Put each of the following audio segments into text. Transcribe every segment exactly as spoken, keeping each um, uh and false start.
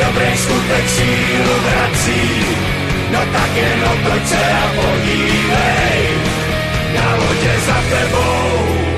dobrý skutek sílu vrací, no tak jen otoč se a podívej, na vodě za tebou.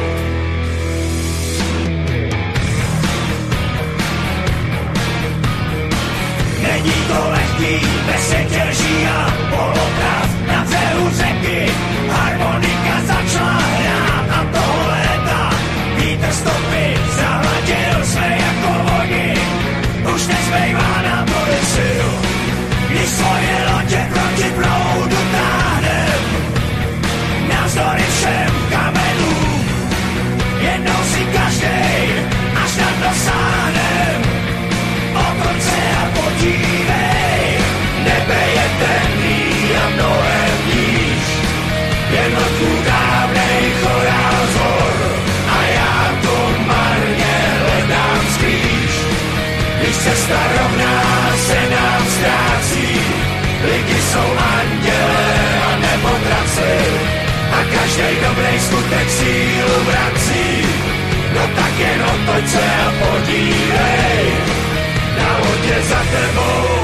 Není to lehký, bez setěží a poloprav na břehu řeky. Harmonika začala hrát a toho léta vítr stopy zahladil jsme jako vodi. Už nezbejvá nám tolik sil, když svoje lodě proti proudu táhnem. Navzdory všem kamenům, jednou si každej, až nad dosáhnem. Otoč se a podívej, nebe je temný a mnohem níž, jen vlků dávnej chorál zhor a já to marně hledám skrýš. Když cesta rovná se nám ztrácí, lidi jsou andělé a nebo draci a každej dobrý skutek sílu vrací, no tak jen otoč se a podívej, na vodě za tebou.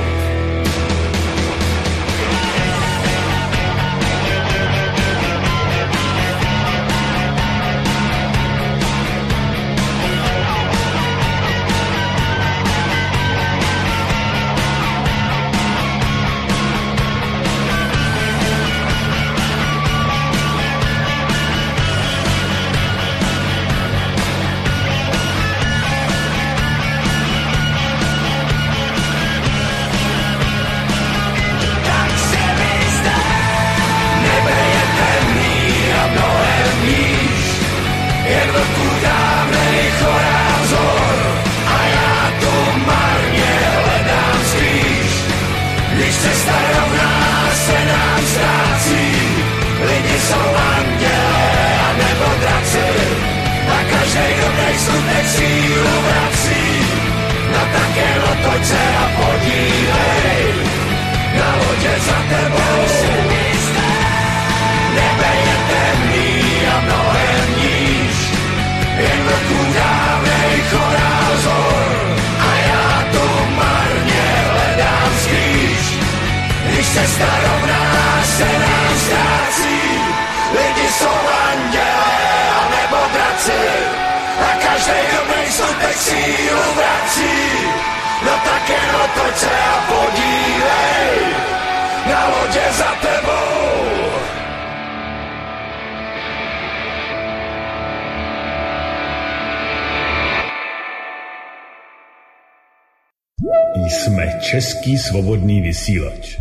Jsme Český svobodný vysílač.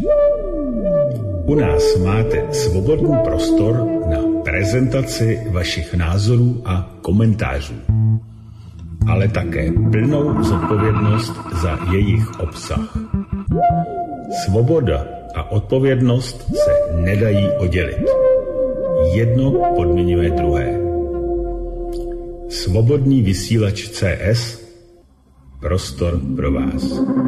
U nás máte svobodný prostor na prezentaci vašich názorů a komentářů, ale také plnou zodpovědnost za jejich obsah. Svoboda a odpovědnost se nedají oddělit. Jedno podmiňuje druhé. Svobodný vysílač C S, prostor pro vás.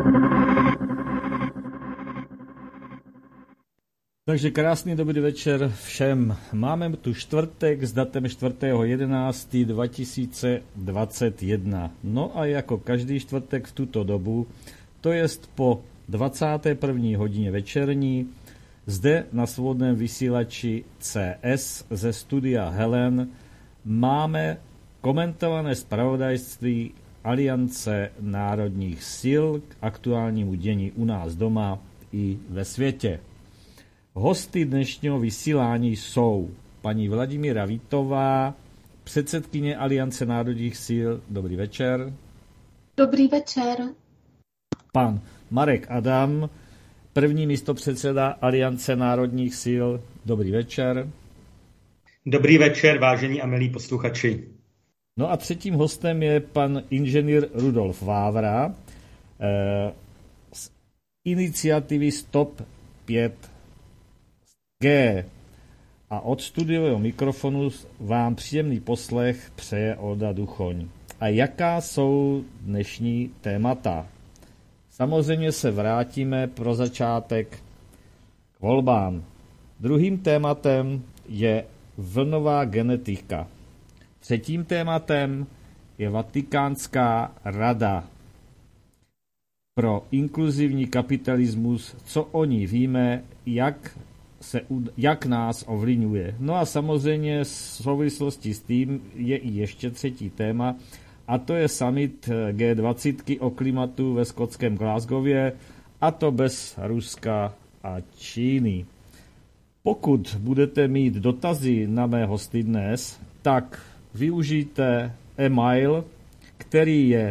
Takže krásný dobrý večer všem. Máme tu čtvrtek s datem čtvrtého jedenáctého dva tisíce dvacet jedna. No a jako každý čtvrtek v tuto dobu, to jest po dvacáté první hodině večerní, zde na svobodném vysílači C S ze studia Helen máme komentované zpravodajství Aliance národních sil k aktuálnímu dění u nás doma i ve světě. Hosty dnešního vysílání jsou paní Vladimíra Vítová, předsedkyně Aliance národních sil. Dobrý večer. Dobrý večer. Pan Marek Adam, první místopředseda Aliance národních sil. Dobrý večer. Dobrý večer, vážení a milí posluchači. No a třetím hostem je pan inženýr Rudolf Vávra eh, z iniciativy Stop pět G. A od studiového mikrofonu vám příjemný poslech přeje Olda Duchoň. A jaká jsou dnešní témata? Samozřejmě se vrátíme pro začátek k volbám. Druhým tématem je vlnová genetika. Třetím tématem je Vatikánská rada. pro inkluzivní kapitalismus, co o ní víme, jak, se, jak nás ovlivňuje. No a samozřejmě v souvislosti s tím je i ještě třetí téma, a to je summit G dvacet o klimatu ve skotském Glasgowě, a to bez Ruska a Číny. Pokud budete mít dotazy na mé hosty dnes, tak využijte e-mail, který je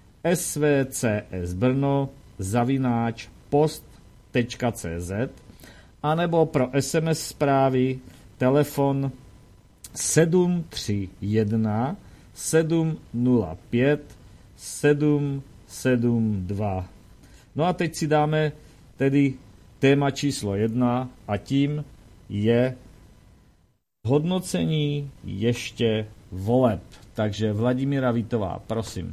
svcsbrno zavináč post tečka cz, anebo pro es em es zprávy telefon sedm tři jedna sedm nula pět sedm sedm dva. No a teď si dáme tedy téma číslo jedna a tím je hodnocení ještě voleb. Takže Vladimíra Vítová, prosím.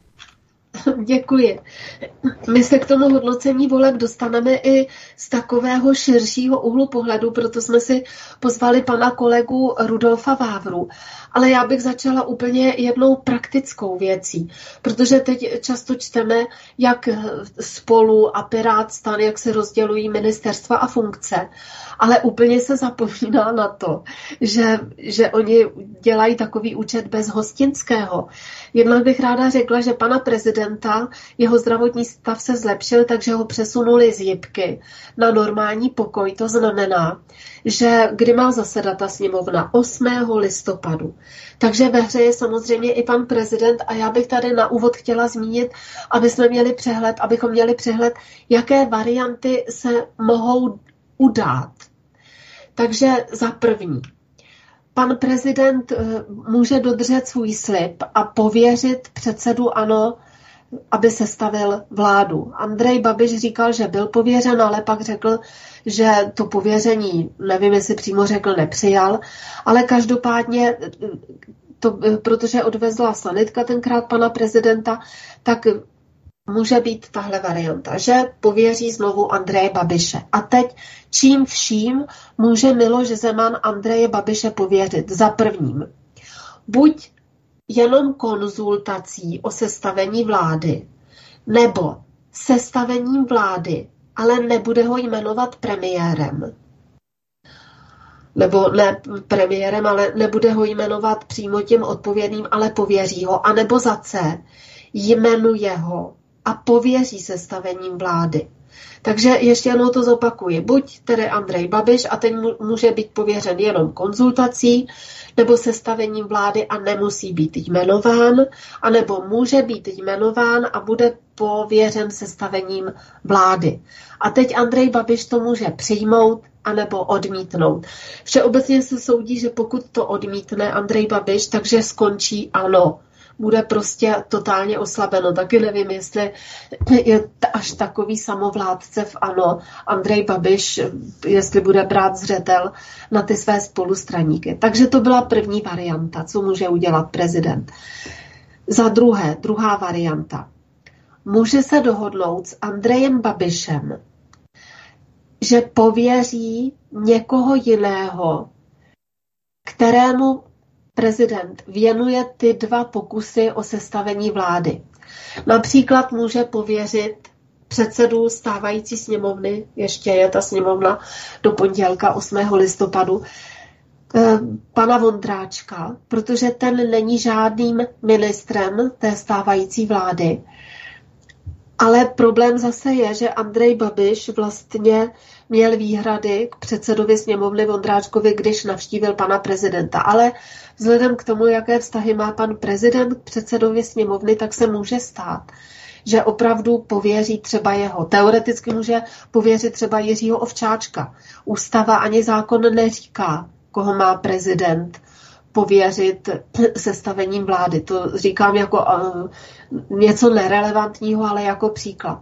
Děkuji. My se k tomu hodnocení voleb dostaneme i z takového širšího úhlu pohledu, proto jsme si pozvali pana kolegu Rudolfa Vávru. Ale já bych začala úplně jednou praktickou věcí, protože teď často čteme, jak Spolu a Pirát stan, jak se rozdělují ministerstva a funkce, ale úplně se zapomíná na to, že, že oni dělají takový účet bez hostinského. Jednak bych ráda řekla, že pana prezidenta, jeho zdravotní stav se zlepšil, takže ho přesunuli z jipky na normální pokoj. To znamená, že kdy má zasedat ta sněmovna? osmého listopadu. Takže ve hře je samozřejmě i pan prezident a já bych tady na úvod chtěla zmínit, aby jsme měli přehled, abychom měli přehled, jaké varianty se mohou udát. Takže za první, pan prezident může dodržet svůj slib a pověřit předsedu ANO, aby sestavil vládu. Andrej Babiš říkal, že byl pověřen, ale pak řekl, že to pověření, nevím, jestli přímo řekl, nepřijal, ale každopádně, to, protože odvezla sanitka tenkrát pana prezidenta, tak může být tahle varianta, že pověří znovu Andreje Babiše. A teď čím vším může Miloš Zeman Andreje Babiše pověřit? Za prvním, buď jenom konzultací o sestavení vlády, nebo sestavením vlády, ale nebude ho jmenovat premiérem. Nebo ne premiérem, ale nebude ho jmenovat přímo tím odpovědným, ale pověří ho. A nebo za C, jmenuje ho a pověří sestavením vlády. Takže ještě jednou to zopakuji. Buď tedy Andrej Babiš a ten může být pověřen jenom konzultací nebo sestavením vlády a nemusí být jmenován, anebo může být jmenován a bude pověřen sestavením vlády. A teď Andrej Babiš to může přijmout anebo odmítnout. Všeobecně se soudí, že pokud to odmítne Andrej Babiš, takže skončí ANO. Bude prostě totálně oslabeno. Taky nevím, jestli je až takový samovládce v ANO Andrej Babiš, jestli bude brát zřetel na ty své spolustraníky. Takže to byla první varianta, co může udělat prezident. Za druhé, druhá varianta. Může se dohodnout s Andrejem Babišem, že pověří někoho jiného, kterému prezident věnuje ty dva pokusy o sestavení vlády. Například může pověřit předsedu stávající sněmovny, ještě je ta sněmovna do pondělka osmého listopadu, pana Vondráčka, protože ten není žádným ministrem té stávající vlády. Ale problém zase je, že Andrej Babiš vlastně měl výhrady k předsedovi sněmovny Vondráčkovi, když navštívil pana prezidenta. Ale vzhledem k tomu, jaké vztahy má pan prezident k předsedovi sněmovny, tak se může stát, že opravdu pověří třeba jeho. Teoreticky může pověřit třeba Jiřího Ovčáčka. Ústava ani zákon neříká, koho má prezident pověřit sestavením vlády. To říkám jako uh, něco nerelevantního, ale jako příklad.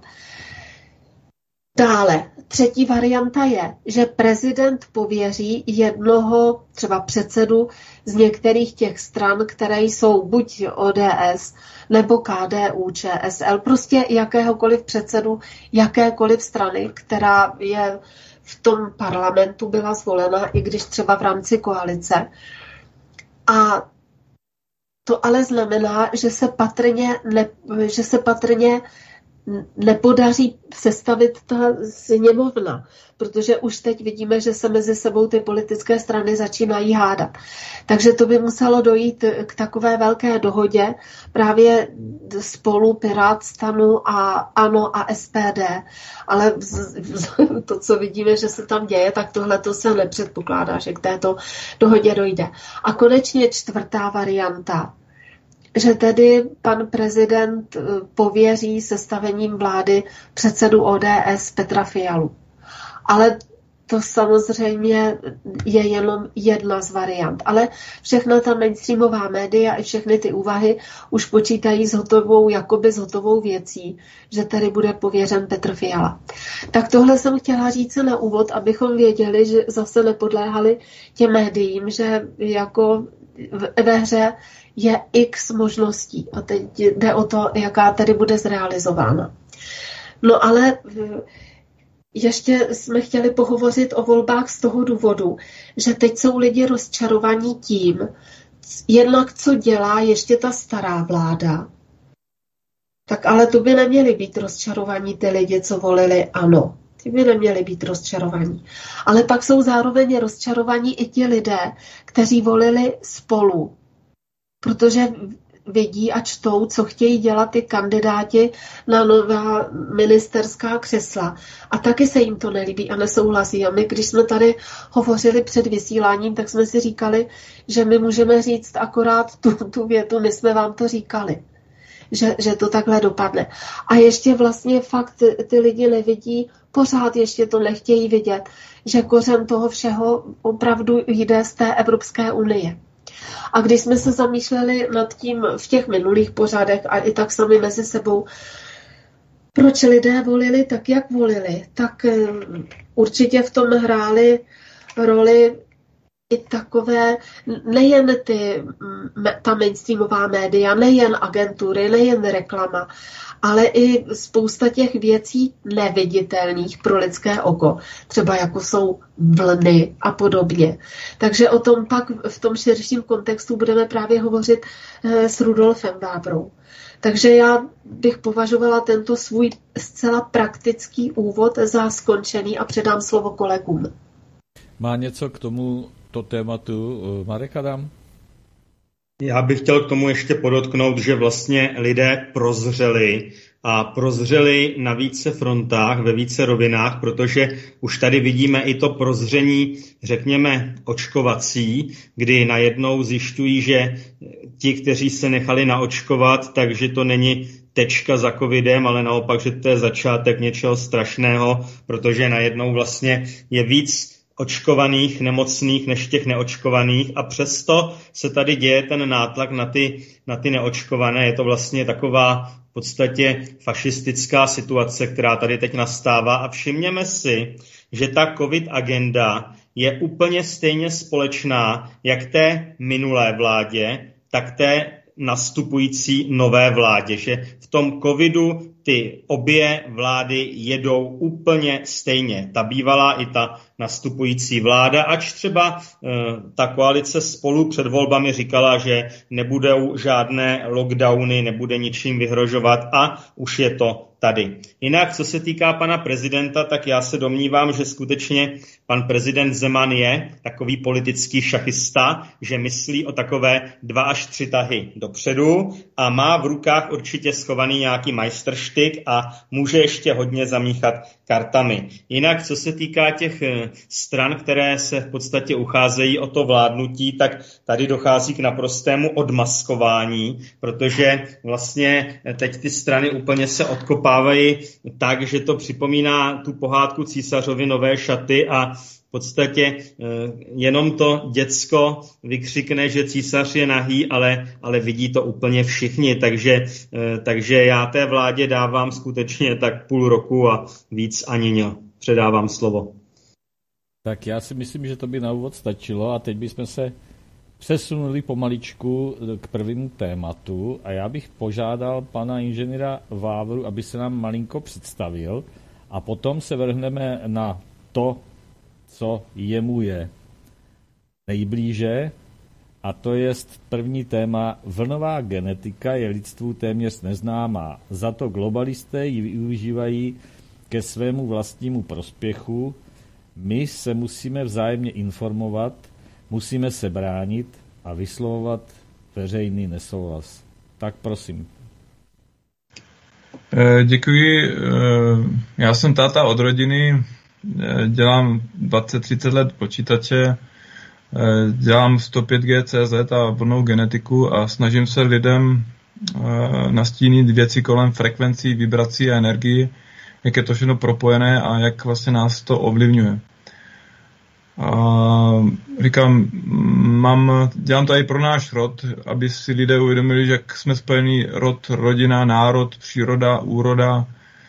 Dále, třetí varianta je, že prezident pověří jednoho třeba předsedu z některých těch stran, které jsou buď O D S nebo K D U Č S L, prostě jakéhokoliv předsedu jakékoliv strany, která je v tom parlamentu byla zvolena, i když třeba v rámci koalice. A to ale znamená, že se patrně, ne, že se patrně nepodaří sestavit ta sněmovna, protože už teď vidíme, že se mezi sebou ty politické strany začínají hádat. Takže to by muselo dojít k takové velké dohodě právě Spolu, Pirát, Stanu a ANO a S P D. Ale to, co vidíme, že se tam děje, tak tohle to se nepředpokládá, že k této dohodě dojde. A konečně čtvrtá varianta, že tedy pan prezident pověří sestavením vlády předsedu O D S Petra Fialu. Ale to samozřejmě je jenom jedna z variant. Ale všechna ta mainstreamová média i všechny ty úvahy už počítají s hotovou, jakoby s hotovou věcí, že tady bude pověřen Petr Fiala. Tak tohle jsem chtěla říct na úvod, abychom věděli, že zase nepodléhali těm médiím, že jako ve hře je x možností a teď jde o to, jaká tady bude zrealizována. No ale ještě jsme chtěli pohovořit o volbách z toho důvodu, že teď jsou lidi rozčarovaní tím, jednak co dělá ještě ta stará vláda. Tak ale to by neměli být rozčarovaní ty lidi, co volili ANO. Ty by neměli být rozčarovaní. Ale pak jsou zároveň rozčarovaní i ti lidé, kteří volili Spolu. Protože vidí a čtou, co chtějí dělat ty kandidáti na nová ministerská křesla. A taky se jim to nelíbí a nesouhlasí. A my, když jsme tady hovořili před vysíláním, tak jsme si říkali, že my můžeme říct akorát tu, tu větu, my jsme vám to říkali. Že, že to takhle dopadne. A ještě vlastně fakt ty, ty lidi nevidí, pořád ještě to nechtějí vidět, že kořen toho všeho opravdu jde z té Evropské unie. A když jsme se zamýšleli nad tím v těch minulých pořadech a i tak sami mezi sebou, proč lidé volili tak, jak volili, tak určitě v tom hráli roli i takové, nejen ty, ta mainstreamová média, nejen agentury, nejen reklama, ale i spousta těch věcí neviditelných pro lidské oko, třeba jako jsou vlny a podobně. Takže o tom pak v tom širším kontextu budeme právě hovořit s Rudolfem Vábrou. Takže já bych považovala tento svůj zcela praktický úvod za skončený a předám slovo kolegům. Má něco k tomuto tématu Marek Adam? Já bych chtěl k tomu ještě podotknout, že vlastně lidé prozřeli a prozřeli na více frontách, ve více rovinách, protože už tady vidíme i to prozření, řekněme, očkovací, kdy najednou zjišťují, že ti, kteří se nechali naočkovat, takže to není tečka za covidem, ale naopak, že to je začátek něčeho strašného, protože najednou vlastně je víc očkovaných, nemocných, než těch neočkovaných a přesto se tady děje ten nátlak na ty, na ty neočkované. Je to vlastně taková v podstatě fašistická situace, která tady teď nastává a všimněme si, že ta covid agenda je úplně stejně společná jak té minulé vládě, tak té nastupující nové vládě, že v tom covidu ty obě vlády jedou úplně stejně. Ta bývalá i ta nastupující vláda, ač třeba e, ta koalice Spolu před volbami říkala, že nebudou žádné lockdowny, nebude ničím vyhrožovat a už je to tady. Jinak, co se týká pana prezidenta, tak já se domnívám, že skutečně pan prezident Zeman je takový politický šachista, že myslí o takové dva až tři tahy dopředu a má v rukách určitě schovaný nějaký majstrštyk a může ještě hodně zamíchat kartami. Jinak, co se týká těch stran, které se v podstatě ucházejí o to vládnutí, tak tady dochází k naprostému odmaskování, protože vlastně teď ty strany úplně se odkopávají tak, že to připomíná tu pohádku Císařovi nové šaty a v podstatě jenom to děcko vykřikne, že císař je nahý, ale, ale vidí to úplně všichni. Takže, takže já té vládě dávám skutečně tak půl roku a víc ani ne. Předávám slovo. Tak já si myslím, že to by na úvod stačilo a teď bychom se přesunuli pomaličku k prvému tématu a já bych požádal pana inženýra Vávru, aby se nám malinko představil a potom se vrhneme na to, co jemu je nejblíže, A to je první téma. Vlnová genetika je lidstvu téměř neznámá. Za to globalisté ji využívají ke svému vlastnímu prospěchu. My se musíme vzájemně informovat, musíme se bránit a vyslovovat veřejný nesouhlas. Tak prosím. Děkuji. Já jsem táta od rodiny, dělám dvacet třicet let počítače, dělám sto pět G C Z a vlnovou genetiku a snažím se lidem nastínit věci kolem frekvencí, vibrací a energii, jak je to všechno propojené a jak vlastně nás to ovlivňuje. A říkám, mám, dělám to i pro náš rod, aby si lidé uvědomili, že jak jsme spojení rod, rodina, národ, příroda, úroda,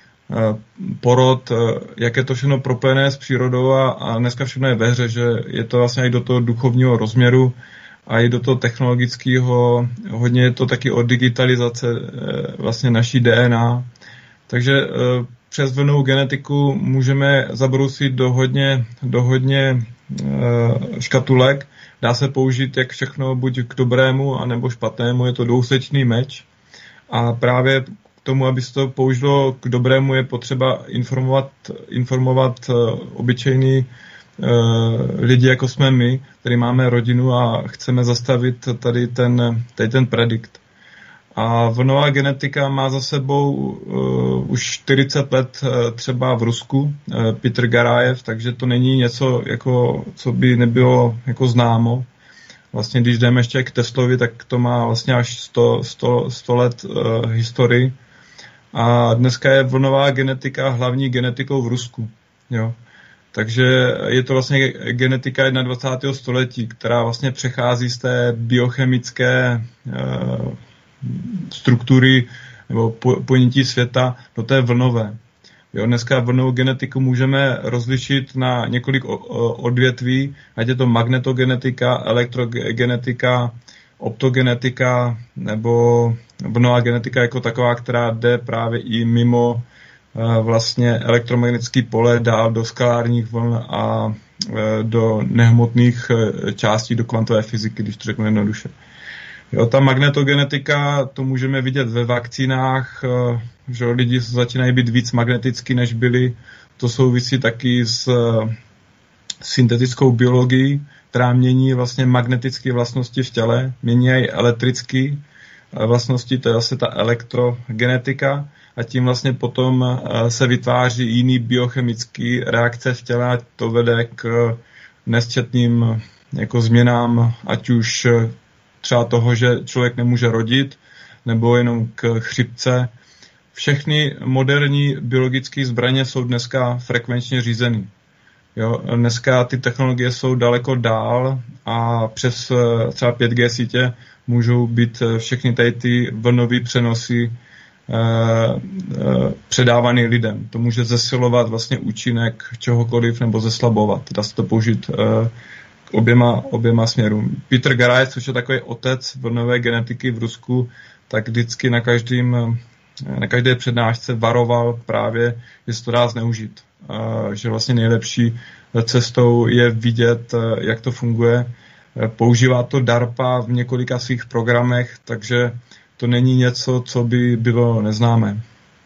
porod, jak je to všechno propojené s přírodou a, a dneska všechno je ve hře, že je to vlastně i do toho duchovního rozměru a i do toho technologického, hodně je to taky o digitalizace vlastně naší D N A. Takže přes vlnovou genetiku můžeme zabrousit do hodně, do hodně škatulek. Dá se použít jak všechno buď k dobrému, anebo špatnému. Je to dvousečný meč. A právě k tomu, aby se to použilo k dobrému, je potřeba informovat, informovat obyčejný lidi, jako jsme my, který máme rodinu a chceme zastavit tady ten, tady ten predikt. A vlnová genetika má za sebou uh, už čtyřicet let uh, třeba v Rusku, uh, Petr Garajev, takže to není něco, jako, co by nebylo jako známo. Vlastně když jdeme ještě k Teslovi, tak to má vlastně až sto, sto, sto let uh, historii. A dneska je vlnová genetika hlavní genetikou v Rusku. Jo. Takže je to vlastně genetika dvacátého prvního století, která vlastně přechází z té biochemické uh, struktury nebo pojetí světa do té vlnové. Jo, dneska vlnovou genetiku můžeme rozlišit na několik odvětví, ať je to magnetogenetika, elektrogenetika, optogenetika nebo vlnová genetika jako taková, která jde právě i mimo vlastně elektromagnetické pole dál do skalárních vln a do nehmotných částí, do kvantové fyziky, když to řeknu jednoduše. Jo, ta magnetogenetika, to můžeme vidět ve vakcínách, že lidi začínají být víc magnetický, než byli. To souvisí taky s syntetickou biologií, která mění vlastně magnetické vlastnosti v těle, mění i elektrické vlastnosti, to je vlastně ta elektrogenetika a tím vlastně potom se vytváří jiný biochemický reakce v těle a to vede k nesčetným jako změnám, ať už třeba toho, že člověk nemůže rodit, nebo jenom k chřipce. Všechny moderní biologické zbraně jsou dneska frekvenčně řízeny. Jo, dneska ty technologie jsou daleko dál a přes třeba pět G sítě můžou být všechny tady ty vlnové přenosy eh, eh, předávaný lidem. To může zesilovat vlastně účinek čehokoliv nebo zeslabovat. Dá se to použít eh, Oběma, oběma směrům. Petr Garajev, což je takový otec vlnové genetiky v Rusku, tak vždycky na, každým, na každé přednášce varoval právě, že se to dá zneužít. Že vlastně nejlepší cestou je vidět, jak to funguje. Používá to DARPA v několika svých programech, takže to není něco, co by bylo neznámé.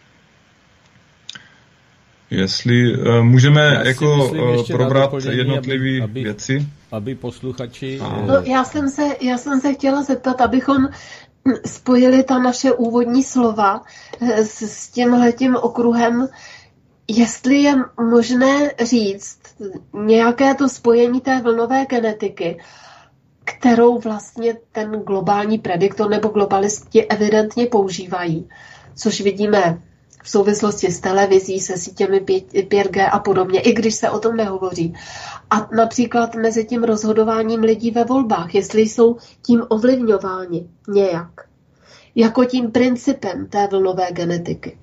Jestli uh, můžeme já jako myslím, probrat jednotlivé věci. Aby posluchači... No, já, jsem se, já jsem se chtěla zeptat, abychom spojili ta naše úvodní slova s, s tímhletím okruhem, jestli je možné říct nějaké to spojení té vlnové genetiky, kterou vlastně ten globální prediktor nebo globalisti evidentně používají, což vidíme v souvislosti s televizí, se sítěmi pět G a podobně, i když se o tom nehovoří. A například mezi tím rozhodováním lidí ve volbách, jestli jsou tím ovlivňováni nějak, jako tím principem té vlnové genetiky.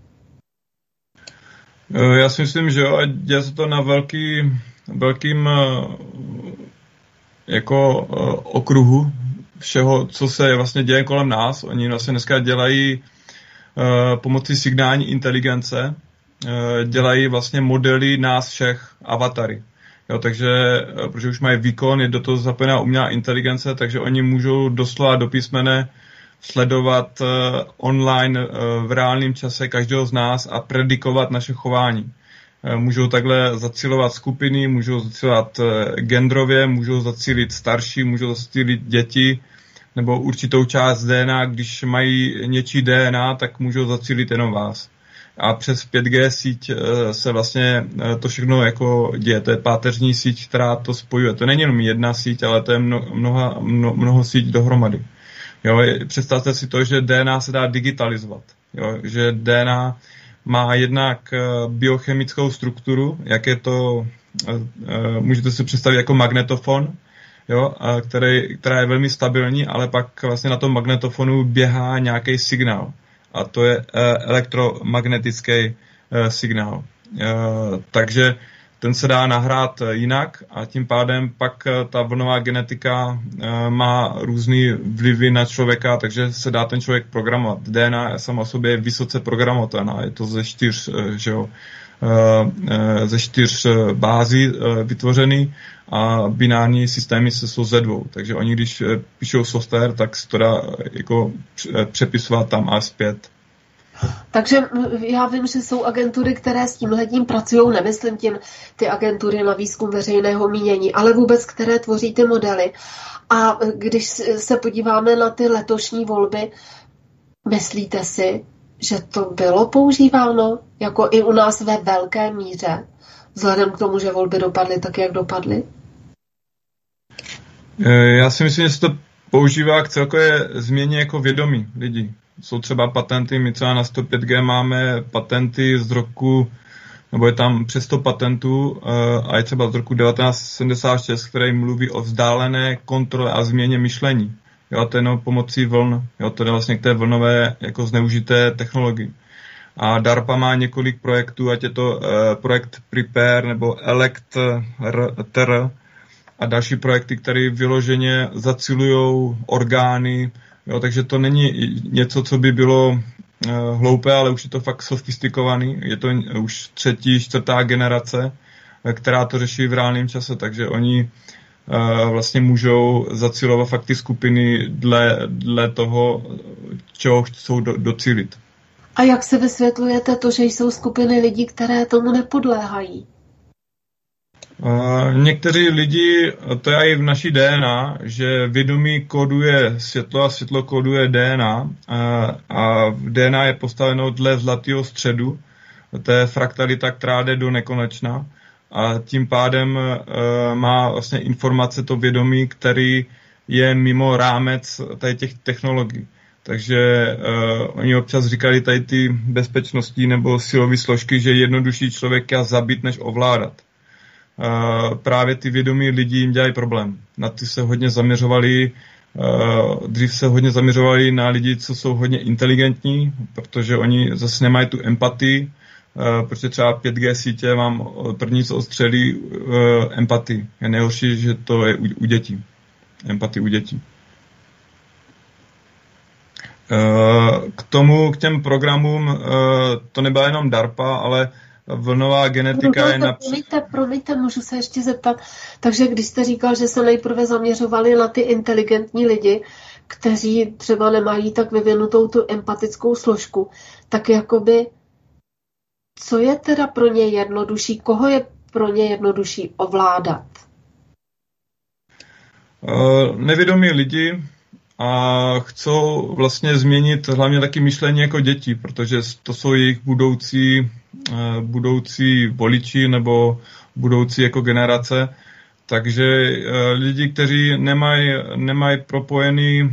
Já si myslím, že jo, a děje se to na velký, velkým jako okruhu všeho, co se vlastně děje kolem nás. Oni vlastně dneska dělají pomocí signální inteligence, dělají vlastně modely nás všech, avatary. Jo, takže, protože už mají výkon, je do toho zapojená umělá inteligence, takže oni můžou doslova do písmene sledovat uh, online uh, v reálném čase každého z nás a predikovat naše chování. Uh, můžou takhle zacílovat skupiny, můžou zacílovat uh, genderově, můžou zacílit starší, můžou zacílit děti, nebo určitou část D N A, když mají něčí D N A, tak můžou zacílit jenom vás. A přes pět G síť se vlastně to všechno jako děje. To je páteřní síť, která to spojuje. To není jenom jedna síť, ale to je mno, mnoha, mno, mnoho síť dohromady. Jo, představte si to, že D N A se dá digitalizovat. Jo, že D N A má jednak biochemickou strukturu, jak je to, můžete si představit jako magnetofon, jo, který, která je velmi stabilní, ale pak vlastně na tom magnetofonu běhá nějaký signál. A to je elektromagnetický signál. Takže ten se dá nahrát jinak a tím pádem pak ta vlnová genetika má různý vlivy na člověka, takže se dá ten člověk programovat. D N A sama o sobě je vysoce programovatelná, je to ze čtyř, že jo, ze čtyř bází vytvořený a binární systémy se jsou ze dvou. Takže oni, když píšou software, tak se to dá jako přepisovat tam a zpět. Takže já vím, že jsou agentury, které s tímhletím pracují, nemyslím tím ty agentury na výzkum veřejného mínění, ale vůbec, které tvoří ty modely. A když se podíváme na ty letošní volby, myslíte si, že to bylo používáno jako i u nás ve velké míře, vzhledem k tomu, že volby dopadly tak, jak dopadly? Já si myslím, že se to používá k celkové změně jako vědomí lidí. Jsou třeba patenty, my třeba na sto pět G máme patenty z roku, nebo je tam přes sto patentů a je třeba z roku devatenáct set sedmdesát šest, který mluví o vzdálené kontrole a změně myšlení. Jo, to je jenom pomocí vln. Jo, to je vlastně k té vlnové jako zneužité technologii. A DARPA má několik projektů, ať je to uh, projekt Prepare nebo Elect-R a další projekty, které vyloženě zacilují orgány. Jo, takže to není něco, co by bylo uh, hloupé, ale už je to fakt sofistikovaný. Je to už třetí, čtvrtá generace, která to řeší v reálném čase, takže oni uh, vlastně můžou zacilovat fakt ty skupiny dle, dle toho, čeho chcou do, docílit. A jak se vysvětlujete to, že jsou skupiny lidí, které tomu nepodléhají? Uh, někteří lidi, to je i v naší D N A, že vědomí kóduje světlo a světlo kóduje D N A uh, a v D N A je postaveno dle zlatého středu, to je fraktalita, která jde do nekonečna a tím pádem uh, má vlastně informace to vědomí, který je mimo rámec tady těch technologií. Takže uh, oni občas říkali tady ty bezpečnostní nebo silové složky, že je jednodušší člověka zabít, než ovládat. Uh, právě ty vědomí lidi jim dělají problém. Na ty se hodně zaměřovali, uh, dřív se hodně zaměřovali na lidi, co jsou hodně inteligentní, protože oni zase nemají tu empatii, uh, protože třeba pět G sítě vám první, co odstřelí, uh, empatii. Je nejhorší, že to je u, u dětí. Empatii u dětí. K tomu, k těm programům, to nebyla jenom DARPA, ale vlnová genetika no, je například... Promiňte, promiňte, můžu se ještě zeptat. Takže když jste říkal, že se nejprve zaměřovali na ty inteligentní lidi, kteří třeba nemají tak vyvinutou tu empatickou složku, tak jakoby, co je teda pro ně jednodušší, koho je pro ně jednodušší ovládat? Uh, nevědomí lidi a chcou vlastně změnit hlavně taky myšlení jako děti, protože to jsou jejich budoucí, budoucí voliči nebo budoucí jako generace. Takže lidi, kteří nemají nemaj propojený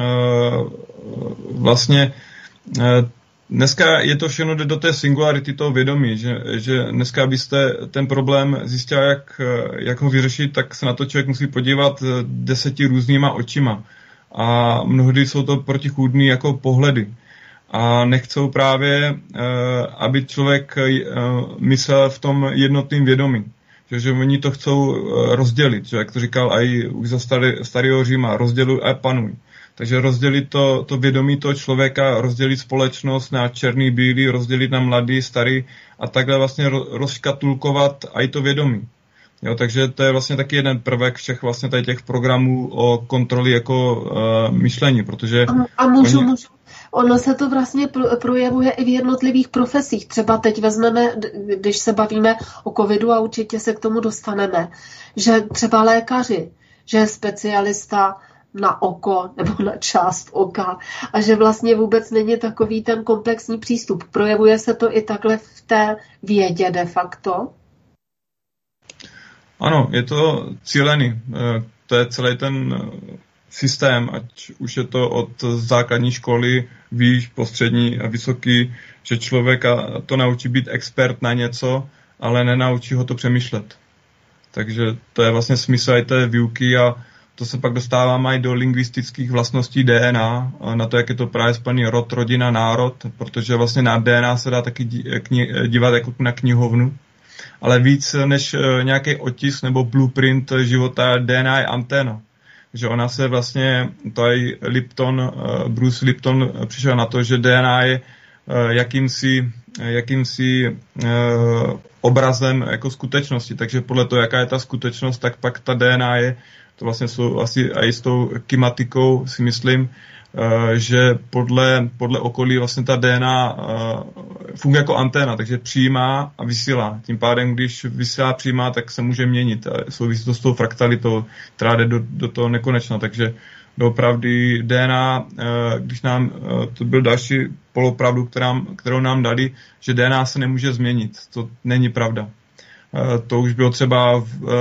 vlastně dneska je to všechno do té singularity toho vědomí, že, že dneska byste ten problém zjistil, jak, jak ho vyřešit, tak se na to člověk musí podívat deseti různýma očima. A mnohdy jsou to protichůdný jako pohledy. A nechcou právě, aby člověk myslel v tom jednotným vědomí. Že, že oni to chcou rozdělit. Že, jak to říkal i už za starý, starého Říma, rozděluj a panuj. Takže rozdělit to, to vědomí toho člověka, rozdělit společnost na černý, bílý, rozdělit na mladý, starý a takhle vlastně rozškatulkovat i to vědomí. Jo, takže to je vlastně taky jeden prvek všech vlastně tady těch programů o kontroli jako uh, myšlení, protože... A, a můžu, oni... můžu. Ono se to vlastně projevuje i v jednotlivých profesích. Třeba teď vezmeme, když se bavíme o covidu a určitě se k tomu dostaneme, že třeba lékaři, že je specialista na oko nebo na část oka a že vlastně vůbec není takový ten komplexní přístup. Projevuje se to i takhle v té vědě de facto? Ano, je to cílený. To je celý ten systém, ať už je to od základní školy, výš, postřední a vysoký, že člověka to naučí být expert na něco, ale nenaučí ho to přemýšlet. Takže to je vlastně smysl i té výuky a to se pak dostáváme i do lingvistických vlastností D N A, na to, jak je to právě spojený rod, rodina, národ, protože vlastně na D N A se dá taky dívat jako na knihovnu. Ale víc než nějaký otisk nebo blueprint života, D N A je anténa. Že ona se vlastně, tady Lipton, Bruce Lipton přišel na to, že D N A je jakýmsi, jakýmsi obrazem jako skutečnosti. Takže podle toho, jaká je ta skutečnost, tak pak ta D N A je, to vlastně jsou asi i s tou kymatikou, si myslím, že podle, podle okolí vlastně ta D N A funguje jako anténa, takže přijímá a vysílá. Tím pádem, když vysílá, přijímá, tak se může měnit. Souvisí to s tou fraktalitou, která jde do, do toho nekonečna. Takže doopravdy D N A, když nám, to byl další polopravdu, která, kterou nám dali, že D N A se nemůže změnit. To není pravda. To už bylo třeba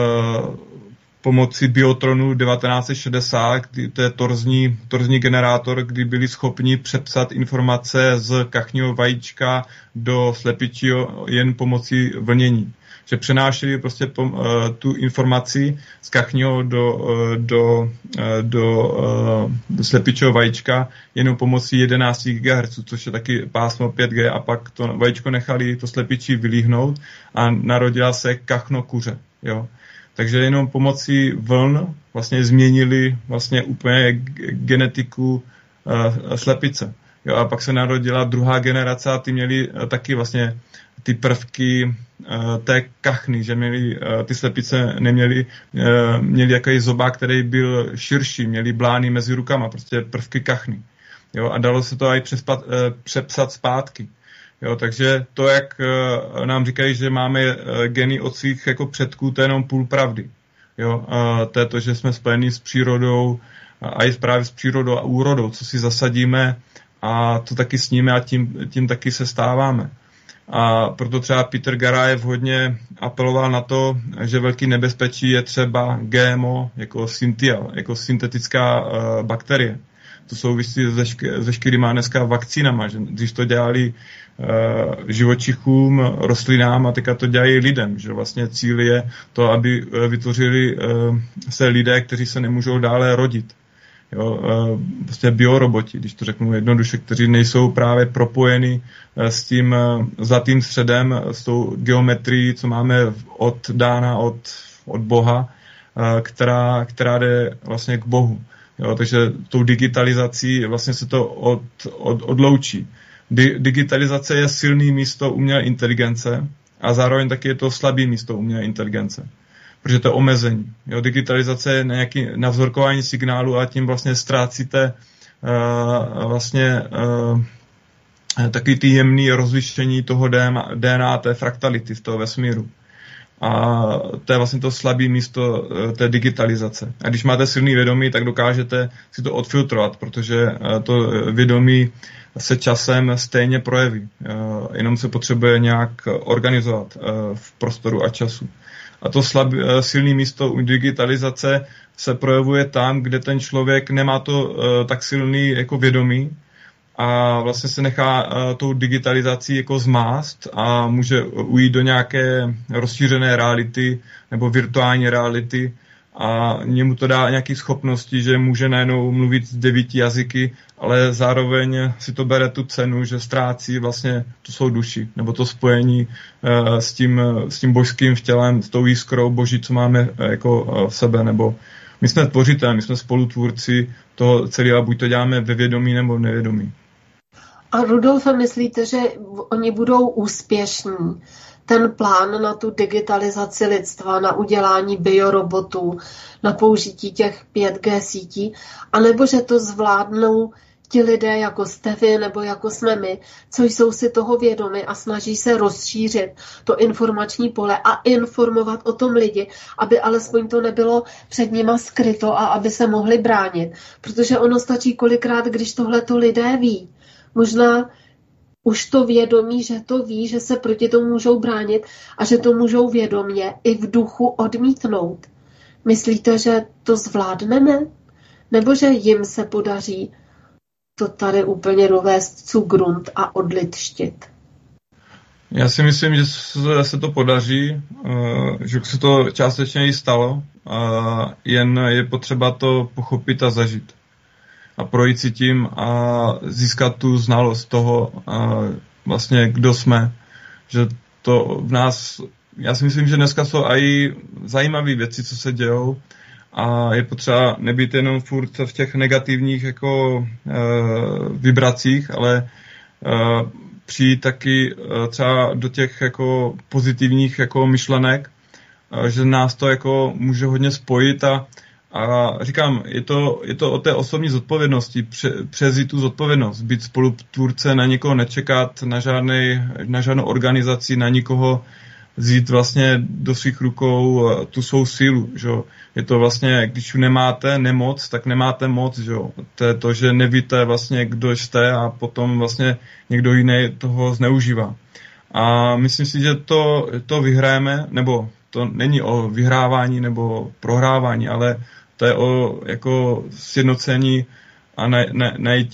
v pomocí biotronu devatenáct set šedesát, kdy to je torzní, torzní generátor, kdy byli schopni přepsat informace z kachního vajíčka do slepičího jen pomocí vlnění. Že přenášeli prostě pom, uh, tu informaci z kachního do, uh, do, uh, do, uh, do slepičího vajíčka jenom pomocí jedenáct gigahertzů, což je taky pásmo pět G, a pak to vajíčko nechali to slepičí vylíhnout a narodila se kachno kuře. Jo. Takže jenom pomocí vln vlastně změnili vlastně úplně genetiku uh, slepice. Jo, a pak se narodila druhá generace a ty měli uh, taky vlastně ty prvky uh, té kachny, že měli, uh, ty slepice neměli, uh, měli jaký zobák, který byl širší, měli blány mezi rukama, prostě prvky kachny. Jo, a dalo se to i přespat, uh, přepsat zpátky. Jo, takže to, jak uh, nám říkají, že máme uh, geny od svých jako předků, to je jenom půl pravdy. Jo, uh, to je to, že jsme spojení s přírodou uh, a i právě s přírodou a úrodou, co si zasadíme a to taky sníme a tím, tím taky se stáváme. A proto třeba Peter Garajev hodně apeloval na to, že velký nebezpečí je třeba G M O jako syntia, jako syntetická uh, bakterie. To souvisí se veškerýma dneska vakcínama, že když to dělali uh, živočichům, rostlinám a teďka to dělají lidem, že vlastně cíl je to, aby vytvořili uh, se lidé, kteří se nemůžou dále rodit. Jo, uh, vlastně bioroboti, když to řeknu jednoduše, kteří nejsou právě propojeni uh, s tím uh, zlatým středem, s tou geometrií, co máme od dána od, od Boha, uh, která, která jde vlastně k Bohu. Jo, takže tou digitalizací vlastně se to od, od, odloučí. Di, digitalizace je silný místo umělé inteligence a zároveň taky je to slabý místo umělé inteligence. Protože to je omezení. Jo, digitalizace je nějaký navzorkování signálu a tím vlastně ztrácíte uh, vlastně uh, taky ty jemný rozlišení toho D N A, té fraktality z toho vesmíru. A to je vlastně to slabé místo té digitalizace. A když máte silný vědomí, tak dokážete si to odfiltrovat, protože to vědomí se časem stejně projeví. Jenom se potřebuje nějak organizovat v prostoru a času. A to slab, silné místo u digitalizace se projevuje tam, kde ten člověk nemá to tak silný jako vědomí, a vlastně se nechá uh, tou digitalizací jako zmást a může ujít do nějaké rozšířené reality nebo virtuální reality a němu to dá nějaké schopnosti, že může najednou mluvit z devíti jazyky, ale zároveň si to bere tu cenu, že ztrácí vlastně tu svou duši nebo to spojení uh, s tím, s tím božským vtělem, s tou jiskrou boží, co máme uh, jako uh, v sebe, nebo my jsme tvořitelé, my jsme spolutvůrci toho celého, buď to děláme ve vědomí nebo v nevědomí. A Rudolfe, myslíte, že oni budou úspěšní ten plán na tu digitalizaci lidstva, na udělání biorobotů, na použití těch pět G sítí, anebo že to zvládnou ti lidé, jako jste vy, nebo jako jsme my, co jsou si toho vědomi a snaží se rozšířit to informační pole a informovat o tom lidi, aby alespoň to nebylo před nima skryto a aby se mohli bránit. Protože ono stačí kolikrát, když tohleto lidé ví. Možná už to vědomí, že to ví, že se proti tomu můžou bránit a že to můžou vědomě i v duchu odmítnout. Myslíte, že to zvládneme? Nebo že jim se podaří to tady úplně dovést zu Grund a odlitštit? Já si myslím, že se to podaří, že se to částečně i stalo, jen je potřeba to pochopit a zažít. A projít si tím a získat tu znalost toho, vlastně kdo jsme. Že to v nás, já si myslím, že dneska jsou i zajímavé věci, co se dějou, a je potřeba nebýt jenom furt v těch negativních jako e, vibracích, ale e, přijít taky e, třeba do těch jako pozitivních jako myšlenek, e, že nás to jako může hodně spojit a, a říkám, je to, je to o té osobní zodpovědnosti, pře, přezít tu zodpovědnost, být spolutvůrce, na nikoho nečekat, na, žádnej, na žádnou organizaci, na nikoho vzít vlastně do svých rukou tu svou sílu, že jo. Je to vlastně, když nemáte nemoc, tak nemáte moc, že jo. To je to, že nevíte vlastně, kdo jste a potom vlastně někdo jiný toho zneužívá. A myslím si, že to, to vyhrajeme, nebo to není o vyhrávání nebo prohrávání, ale to je o jako sjednocení a najít,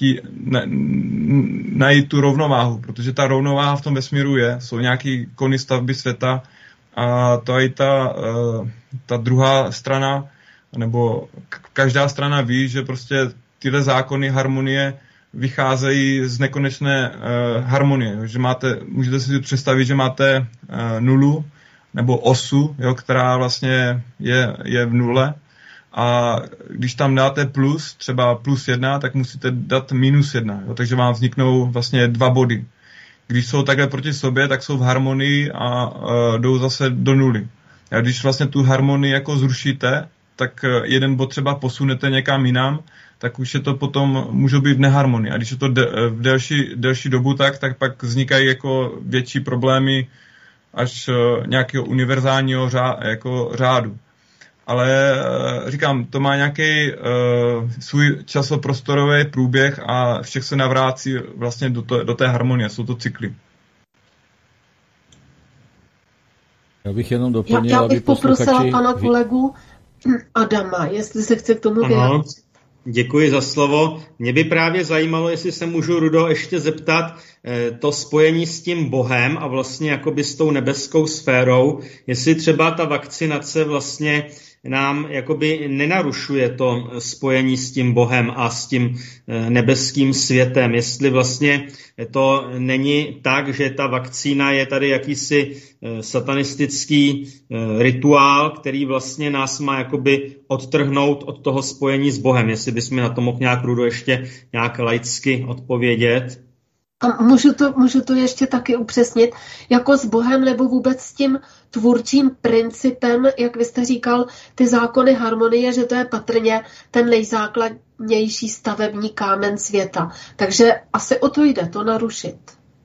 najít tu rovnováhu, protože ta rovnováha v tom vesmíru je, jsou nějaký kony stavby světa a to i ta, ta druhá strana, nebo každá strana ví, že prostě tyhle zákony harmonie vycházejí z nekonečné harmonie, že máte, můžete si představit, že máte nulu nebo osu, jo, která vlastně je, je v nule. A když tam dáte plus, třeba plus jedna, tak musíte dát minus jedna. Jo? Takže vám vzniknou vlastně dva body. Když jsou takhle proti sobě, tak jsou v harmonii a uh, jdou zase do nuly. A když vlastně tu harmonii jako zrušíte, tak jeden bod třeba posunete někam jinam, tak už je to potom, může být v neharmonii. A když je to de- v delší, delší dobu tak, tak pak vznikají jako větší problémy až uh, nějakého univerzálního řá- jako řádu. Ale říkám, to má nějaký uh, svůj časoprostorový průběh a všech se navrácí vlastně do, to, do té harmonie. Jsou to cykly. Já bych jenom doplnil, Já, já bych aby poprosila posluchači... pana kolegu Adama, jestli se chce k tomu vyjádřit. Děkuji za slovo. Mě by právě zajímalo, jestli se můžu, Rudo, ještě zeptat to spojení s tím Bohem a vlastně jakoby s tou nebeskou sférou, jestli třeba ta vakcinace vlastně nám jakoby nenarušuje to spojení s tím Bohem a s tím nebeským světem. Jestli vlastně to není tak, že ta vakcína je tady jakýsi satanistický rituál, který vlastně nás má jakoby odtrhnout od toho spojení s Bohem. Jestli bys mi na to mohl nějak, Rudo, ještě nějak laicky odpovědět. A můžu to, můžu to ještě taky upřesnit, jako s Bohem nebo vůbec s tím tvůrčím principem, jak vy jste říkal, ty zákony harmonie, že to je patrně ten nejzákladnější stavební kámen světa. Takže asi o to jde, to narušit.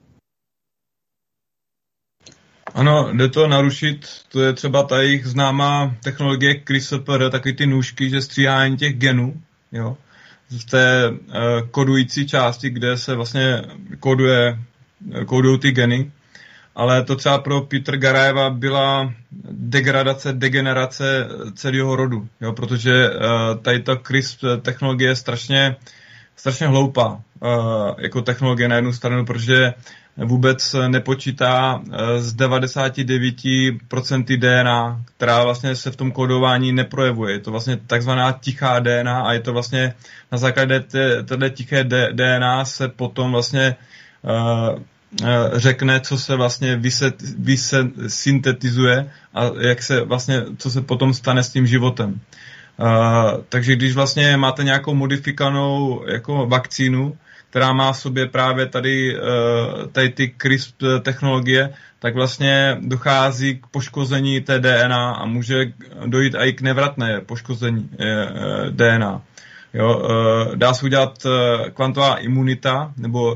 Ano, jde to narušit, to je třeba ta jejich známá technologie CRISPR, taky ty nůžky, že stříhání těch genů, jo. V té uh, kodující části, kde se vlastně koduje, kodují ty geny. Ale to třeba pro Petra Garajeva byla degradace, degenerace celého rodu. Jo? Protože uh, tady ta CRISPR technologie je strašně, strašně hloupá uh, jako technologie na jednu stranu, protože vůbec nepočítá z devadesát devět procent D N A, která vlastně se v tom kódování neprojevuje. Je to vlastně takzvaná tichá D N A a je to vlastně na základě této tiché D N A se potom vlastně uh, uh, řekne, co se vlastně vysyntetizuje a jak se vlastně, co se potom stane s tím životem. Uh, takže když vlastně máte nějakou modifikovanou jako vakcínu, která má v sobě právě tady, tady ty CRISP technologie, tak vlastně dochází k poškození té D N A a může dojít i k nevratné poškození D N A. Jo, dá se udělat kvantová imunita nebo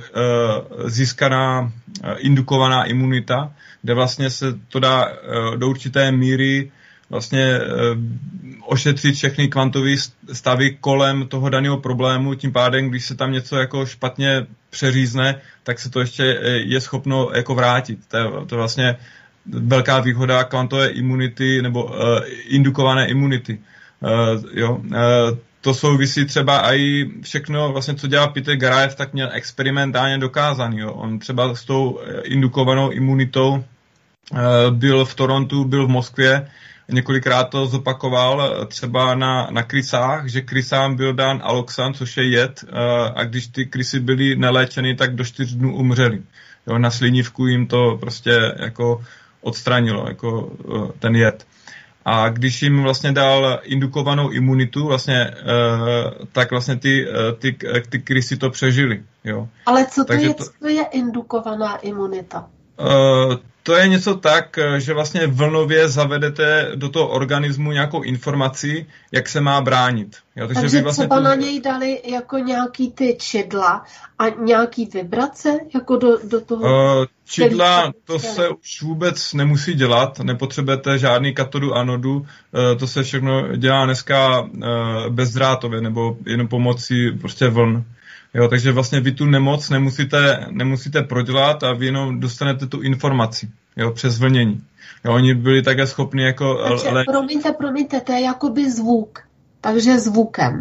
získaná indukovaná imunita, kde vlastně se to dá do určité míry vlastně ošetřit všechny kvantové stavy kolem toho daného problému, tím pádem, když se tam něco jako špatně přeřízne, tak se to ještě je schopno jako vrátit. To je, to je vlastně velká výhoda kvantové imunity nebo uh, indukované imunity. Uh, jo, uh, to souvisí třeba i všechno, vlastně, co dělá Peter Garajev, tak měl experimentálně dokázaný. Jo. On třeba s tou indukovanou imunitou uh, byl v Torontu, byl v Moskvě, několikrát to zopakoval třeba na, na krysách, že krysám byl dán aloxan, což je jed, a když ty krysy byly neléčeny, tak do čtyř dnů umřeli. Jo, na slinivku jim to prostě jako odstranilo, jako ten jed. A když jim vlastně dal indukovanou imunitu, vlastně, tak vlastně ty, ty, ty krysy to přežili. Jo. Ale co to, Takže je, to, co to je indukovaná imunita? Uh, to je něco tak, že vlastně vlnově zavedete do toho organismu nějakou informaci, jak se má bránit. Jo, takže takže vlastně třeba tu... na něj dali jako nějaký ty čidla a nějaký vibrace jako do, do toho? Uh, čidla, to se už vůbec nemusí dělat, nepotřebujete žádný katodu, anodu, uh, to se všechno dělá dneska uh, bezdrátově nebo jenom pomocí prostě vln. Jo, takže vlastně vy tu nemoc nemusíte, nemusíte prodělat a vy jenom dostanete tu informaci, jo, přes vlnění. Jo, oni byli také schopni jako... Takže, le... promiňte, promiňte, to je jakoby zvuk, takže zvukem.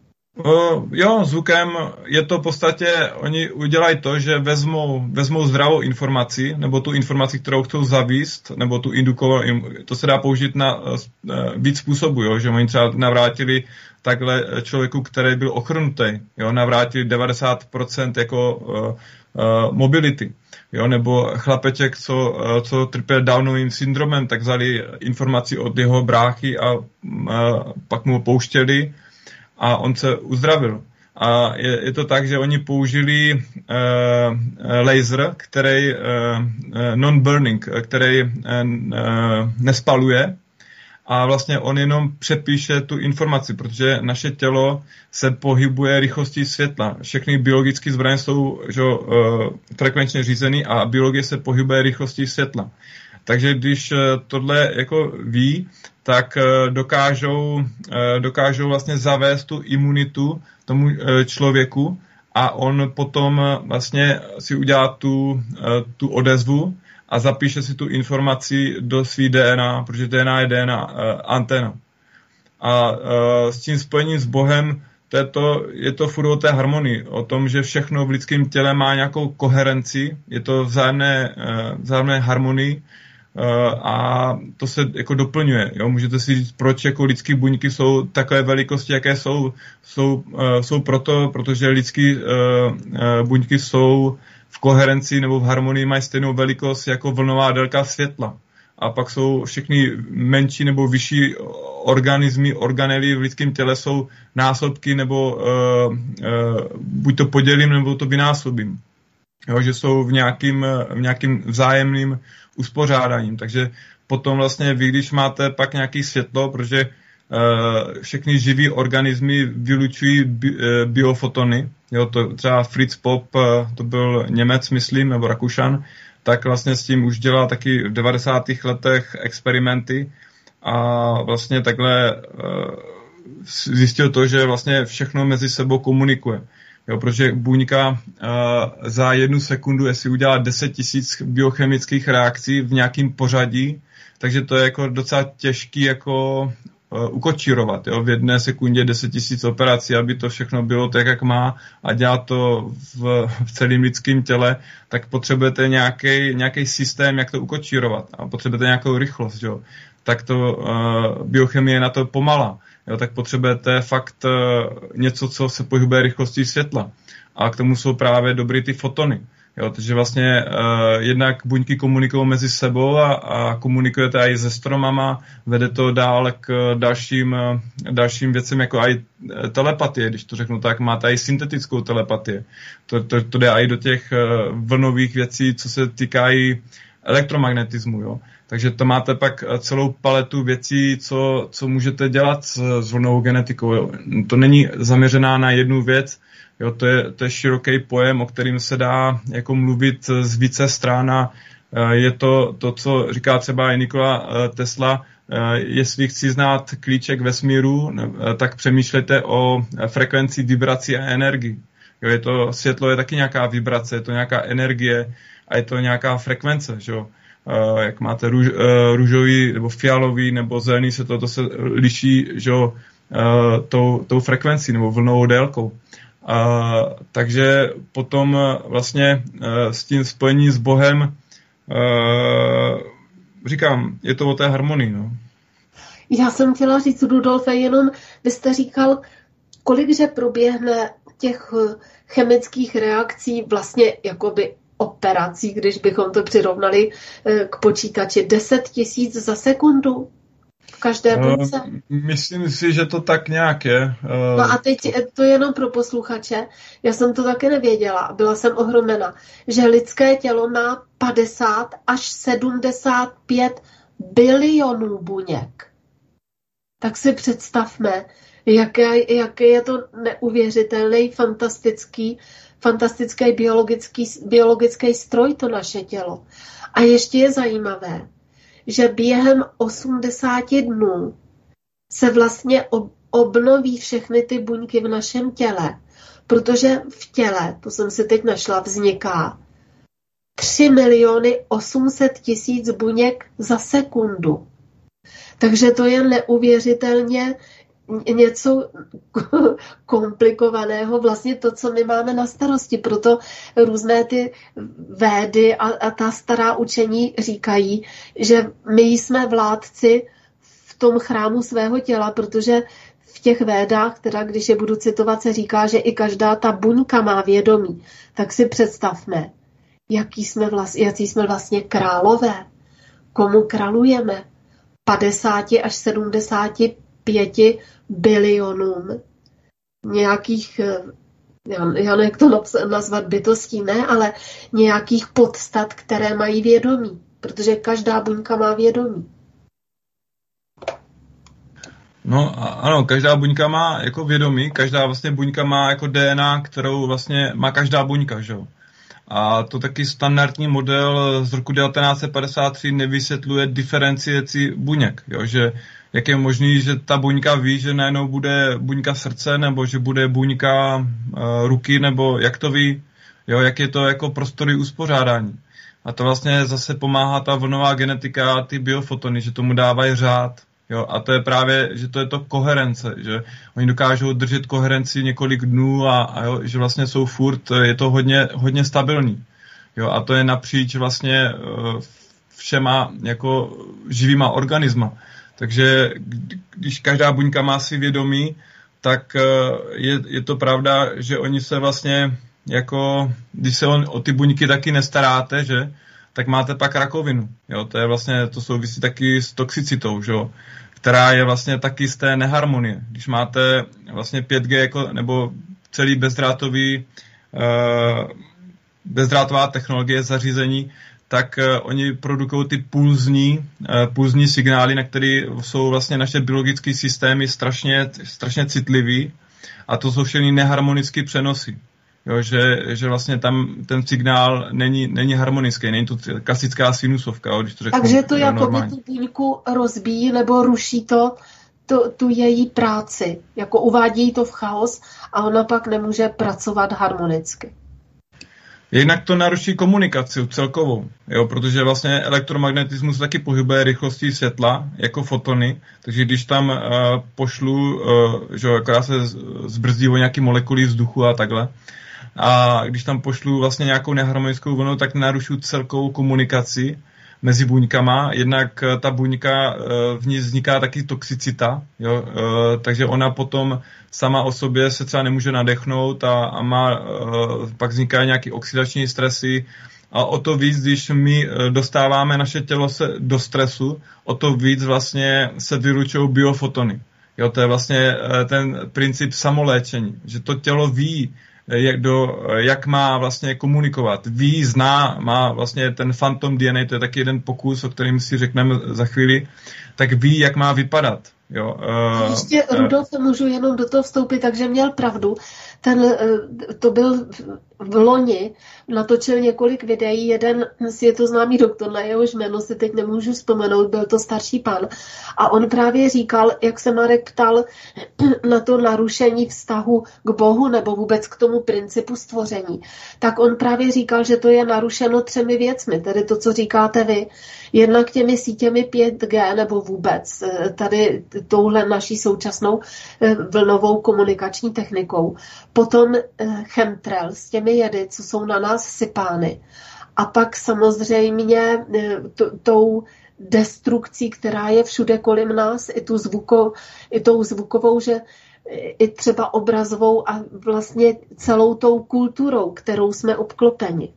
O, jo, zvukem je to v podstatě, oni udělají to, že vezmou, vezmou zdravou informaci, nebo tu informaci, kterou chcou zavíst, nebo tu indukovanou, to se dá použít na uh, víc způsobů, jo, že oni třeba navrátili takhle člověku, který byl ochrnutý, jo, navrátili devadesát procent jako uh, uh, mobility, jo, nebo chlapeček, co, uh, co trpěl Downovým syndromem, tak vzali informaci od jeho bráchy a uh, pak mu pouštěli a on se uzdravil. A je, je to tak, že oni použili uh, laser, který uh, non-burning, který uh, nespaluje, a vlastně on jenom přepíše tu informaci, protože naše tělo se pohybuje rychlostí světla. Všechny biologické zbraně jsou že, uh, frekvenčně řízeny a biologie se pohybuje rychlostí světla. Takže když uh, tohle jako ví, tak uh, dokážou, uh, dokážou vlastně zavést tu imunitu tomu uh, člověku a on potom uh, vlastně si udělá tu, uh, tu odezvu a zapíše si tu informaci do svý D N A, protože D N A je D N A uh, anténa. A uh, s tím spojením s Bohem to je to, je to furt o té harmonii, o tom, že všechno v lidském těle má nějakou koherenci, je to vzájemné, uh, vzájemné harmonii uh, a to se jako doplňuje. Jo? Můžete si říct, proč jako lidské buňky jsou takové velikosti, jaké jsou. Jsou, uh, jsou proto, protože lidské uh, uh, buňky jsou v koherenci nebo v harmonii, mají stejnou velikost jako vlnová délka světla. A pak jsou všechny menší nebo vyšší organismy, organely v lidském těle jsou násobky nebo uh, uh, buď to podělím, nebo to vynásobím. Jo, že jsou v nějakým, v nějakým vzájemným uspořádáním. Takže potom vlastně vy, když máte pak nějaký světlo, protože uh, všechny živý organismy vylučují bi, uh, biofotony. Jo, to třeba Fritz Popp, uh, to byl Němec, myslím, nebo Rakušan, tak vlastně s tím už dělal taky v devadesátých letech experimenty a vlastně takhle uh, zjistil to, že vlastně všechno mezi sebou komunikuje. Jo, protože buňka uh, za jednu sekundu, jestli udělá deset tisíc biochemických reakcí v nějakém pořadí, takže to je jako docela těžký jako uh, ukočírovat. Jo? V jedné sekundě deset tisíc operací, aby to všechno bylo tak, jak má a dělat to v, v celém lidském těle, tak potřebujete nějaký systém, jak to ukočírovat a potřebujete nějakou rychlost. Jo? Tak to uh, biochemie na to pomalá. Jo, tak potřebujete fakt uh, něco, co se pohybuje rychlostí světla. A k tomu jsou právě dobrý ty fotony. Jo, takže vlastně uh, jednak buňky komunikují mezi sebou a, a komunikujete i se stromama, vede to dál k dalším, uh, dalším věcem, jako i telepatie, když to řeknu tak, máte i syntetickou telepatii. To, to, to jde i do těch uh, vlnových věcí, co se týká i elektromagnetismu, jo. Takže to máte pak celou paletu věcí, co, co můžete dělat s, s vlnovou genetikou. Jo. To není zaměřená na jednu věc, jo, to je, to je široký pojem, o kterým se dá jako mluvit z více stran a je to to, co říká třeba i Nikola Tesla, jestli chci znát klíček vesmíru, tak přemýšlejte o frekvenci, vibraci a energii. Jo, je to, světlo je taky nějaká vibrace, je to nějaká energie a je to nějaká frekvence, že jo. Uh, jak máte růž, uh, růžový nebo fialový nebo zelený světlo, to se liší, že jo, uh, tou, tou frekvencí nebo vlnovou délkou. Uh, takže potom uh, vlastně uh, s tím spojení s Bohem uh, říkám, je to o té harmonii, no. Já jsem chtěla říct, Rudolfe, jenom vy jste říkal, kolikže proběhne těch chemických reakcí vlastně jakoby operací, když bychom to přirovnali k počítači. deset tisíc za sekundu v každé buňce. Uh, myslím si, že to tak nějak je. Uh, no a teď to jenom pro posluchače. Já jsem to taky nevěděla a byla jsem ohromena, že lidské tělo má padesát až sedmdesát pět bilionů buněk. Tak si představme, jaké, jaké je to neuvěřitelný, fantastický fantastický biologický, biologický stroj, to naše tělo. A ještě je zajímavé, že během osmdesáti dnů se vlastně obnoví všechny ty buňky v našem těle, protože v těle, to jsem si teď našla, vzniká tři miliony osm set tisíc buněk za sekundu. Takže to je neuvěřitelně něco komplikovaného, vlastně to, co my máme na starosti. Proto různé ty védy a, a ta stará učení říkají, že my jsme vládci v tom chrámu svého těla, protože v těch védách, teda když je budu citovat, se říká, že i každá ta buňka má vědomí. Tak si představme, jaký jsme vlastně, jaký jsme vlastně králové. Komu králujeme? padesáti až sedmdesáti pěti bilionům nějakých, já, já nevím, jak to nazvat bytostí, ne, ale nějakých podstat, které mají vědomí, protože každá buňka má vědomí. No ano, každá buňka má jako vědomí, každá vlastně buňka má jako D N A, kterou vlastně má každá buňka, že jo. A to taky standardní model z roku devatenáct set padesát tři nevysvětluje diferenciaci buněk, jo, že jak je možný, že ta buňka ví, že najednou bude buňka srdce, nebo že bude buňka uh, ruky, nebo jak to ví, jo, jak je to jako prostory uspořádání. A to vlastně zase pomáhá ta vlnová genetika a ty biofotony, že tomu dávají řád. Jo, a to je právě, že to je to koherence, že oni dokážou držet koherenci několik dnů a, a jo, že vlastně jsou furt, je to hodně, hodně stabilní. Jo, a to je napříč vlastně uh, všema jako živýma organisma. Takže když každá buňka má si vědomí, tak je, je to pravda, že oni se vlastně jako, když se on, o ty buňky taky nestaráte, že, tak máte pak rakovinu. Jo, to je vlastně, to souvisí taky s toxicitou, že, která je vlastně taky z té neharmonie. Když máte vlastně pět G jako, nebo celý bezdrátový, uh, bezdrátová technologie zařízení, tak uh, oni produkují ty pulzní, uh, pulzní signály, na které jsou vlastně naše biologické systémy strašně, strašně citlivý a to jsou všechny neharmonické přenosy. Jo, že, že vlastně tam ten signál není, není harmonický, není to klasická sinusovka. Jo, když to řeknu, takže to jako by tu buňku rozbíjí nebo ruší to, to, tu její práci, jako uvádí to v chaos a ona pak nemůže pracovat harmonicky. Jinak to naruší komunikaci celkovou, jo, protože vlastně elektromagnetismus taky pohybuje rychlostí světla, jako fotony, takže když tam uh, pošlu, uh, že akorát se zbrzdí o nějaký molekuly vzduchu a takhle, a když tam pošlu vlastně nějakou neharmonickou vlnu, tak narušu celkovou komunikaci mezi buňkama, jednak ta buňka, v ní vzniká taky toxicita, jo, takže ona potom sama o sobě se třeba nemůže nadechnout a, a má, pak vznikají nějaké oxidační stresy a o to víc, když my dostáváme naše tělo se do stresu, o to víc vlastně se vylučují biofotony. Jo, to je vlastně ten princip samoléčení, že to tělo ví, jak, do, jak má vlastně komunikovat. Ví, zná, má vlastně ten Phantom D N A, to je taky jeden pokus, o kterém si řekneme za chvíli, tak ví, jak má vypadat. Jo, uh, Ještě, Rudolf, můžu jenom do toho vstoupit, takže měl pravdu. Ten, to byl v loni, natočil několik videí, jeden světoznámý doktor, na jehož jméno si teď nemůžu vzpomenout, byl to starší pán. A on právě říkal, jak se Marek ptal na to narušení vztahu k Bohu nebo vůbec k tomu principu stvoření, tak on právě říkal, že to je narušeno třemi věcmi, tedy to, co říkáte vy. Jednak těmi sítěmi pět G nebo vůbec tady touhle naší současnou vlnovou komunikační technikou. Potom chemtrail s těmi jedy, co jsou na nás sypány. A pak samozřejmě t- tou destrukcí, která je všude kolem nás, i, tu zvuko, i tou zvukovou, že i třeba obrazovou a vlastně celou tou kulturou, kterou jsme obklopeni.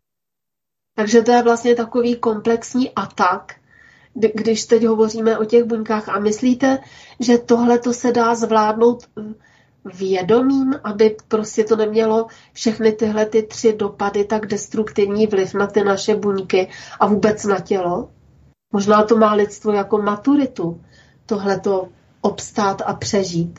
Takže to je vlastně takový komplexní atak, když teď hovoříme o těch buňkách. A myslíte, že tohle to se dá zvládnout vědomím, aby prostě to nemělo všechny tyhle ty tři dopady, tak destruktivní vliv na ty naše buňky a vůbec na tělo? Možná to má lidstvo jako maturitu, tohleto obstát a přežít.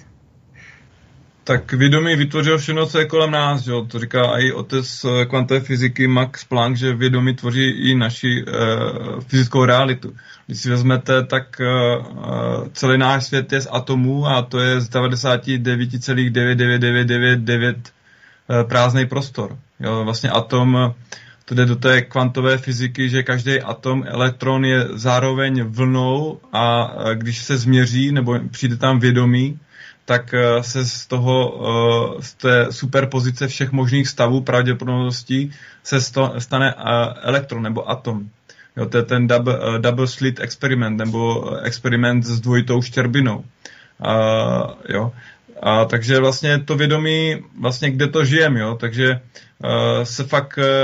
Tak vědomí vytvořil všechno, co je kolem nás, že? To říká i otec kvantové fyziky Max Planck, že vědomí tvoří i naši uh, fyzickou realitu. Když si vezmete, tak uh, celý náš svět je z atomů a to je z devadesát devět celá devět devět devět devět devět uh, prázdný prostor. Jo? Vlastně atom, to jde do té kvantové fyziky, že každý atom, elektron je zároveň vlnou a uh, když se změří nebo přijde tam vědomí, tak se z toho, z té superpozice všech možných stavů pravděpodobností se stane elektron nebo atom. Jo, to je ten double, double slit experiment nebo experiment s dvojitou štěrbinou. A, jo. A takže vlastně to vědomí, vlastně kde to žijeme, jo, takže uh, se fakt uh,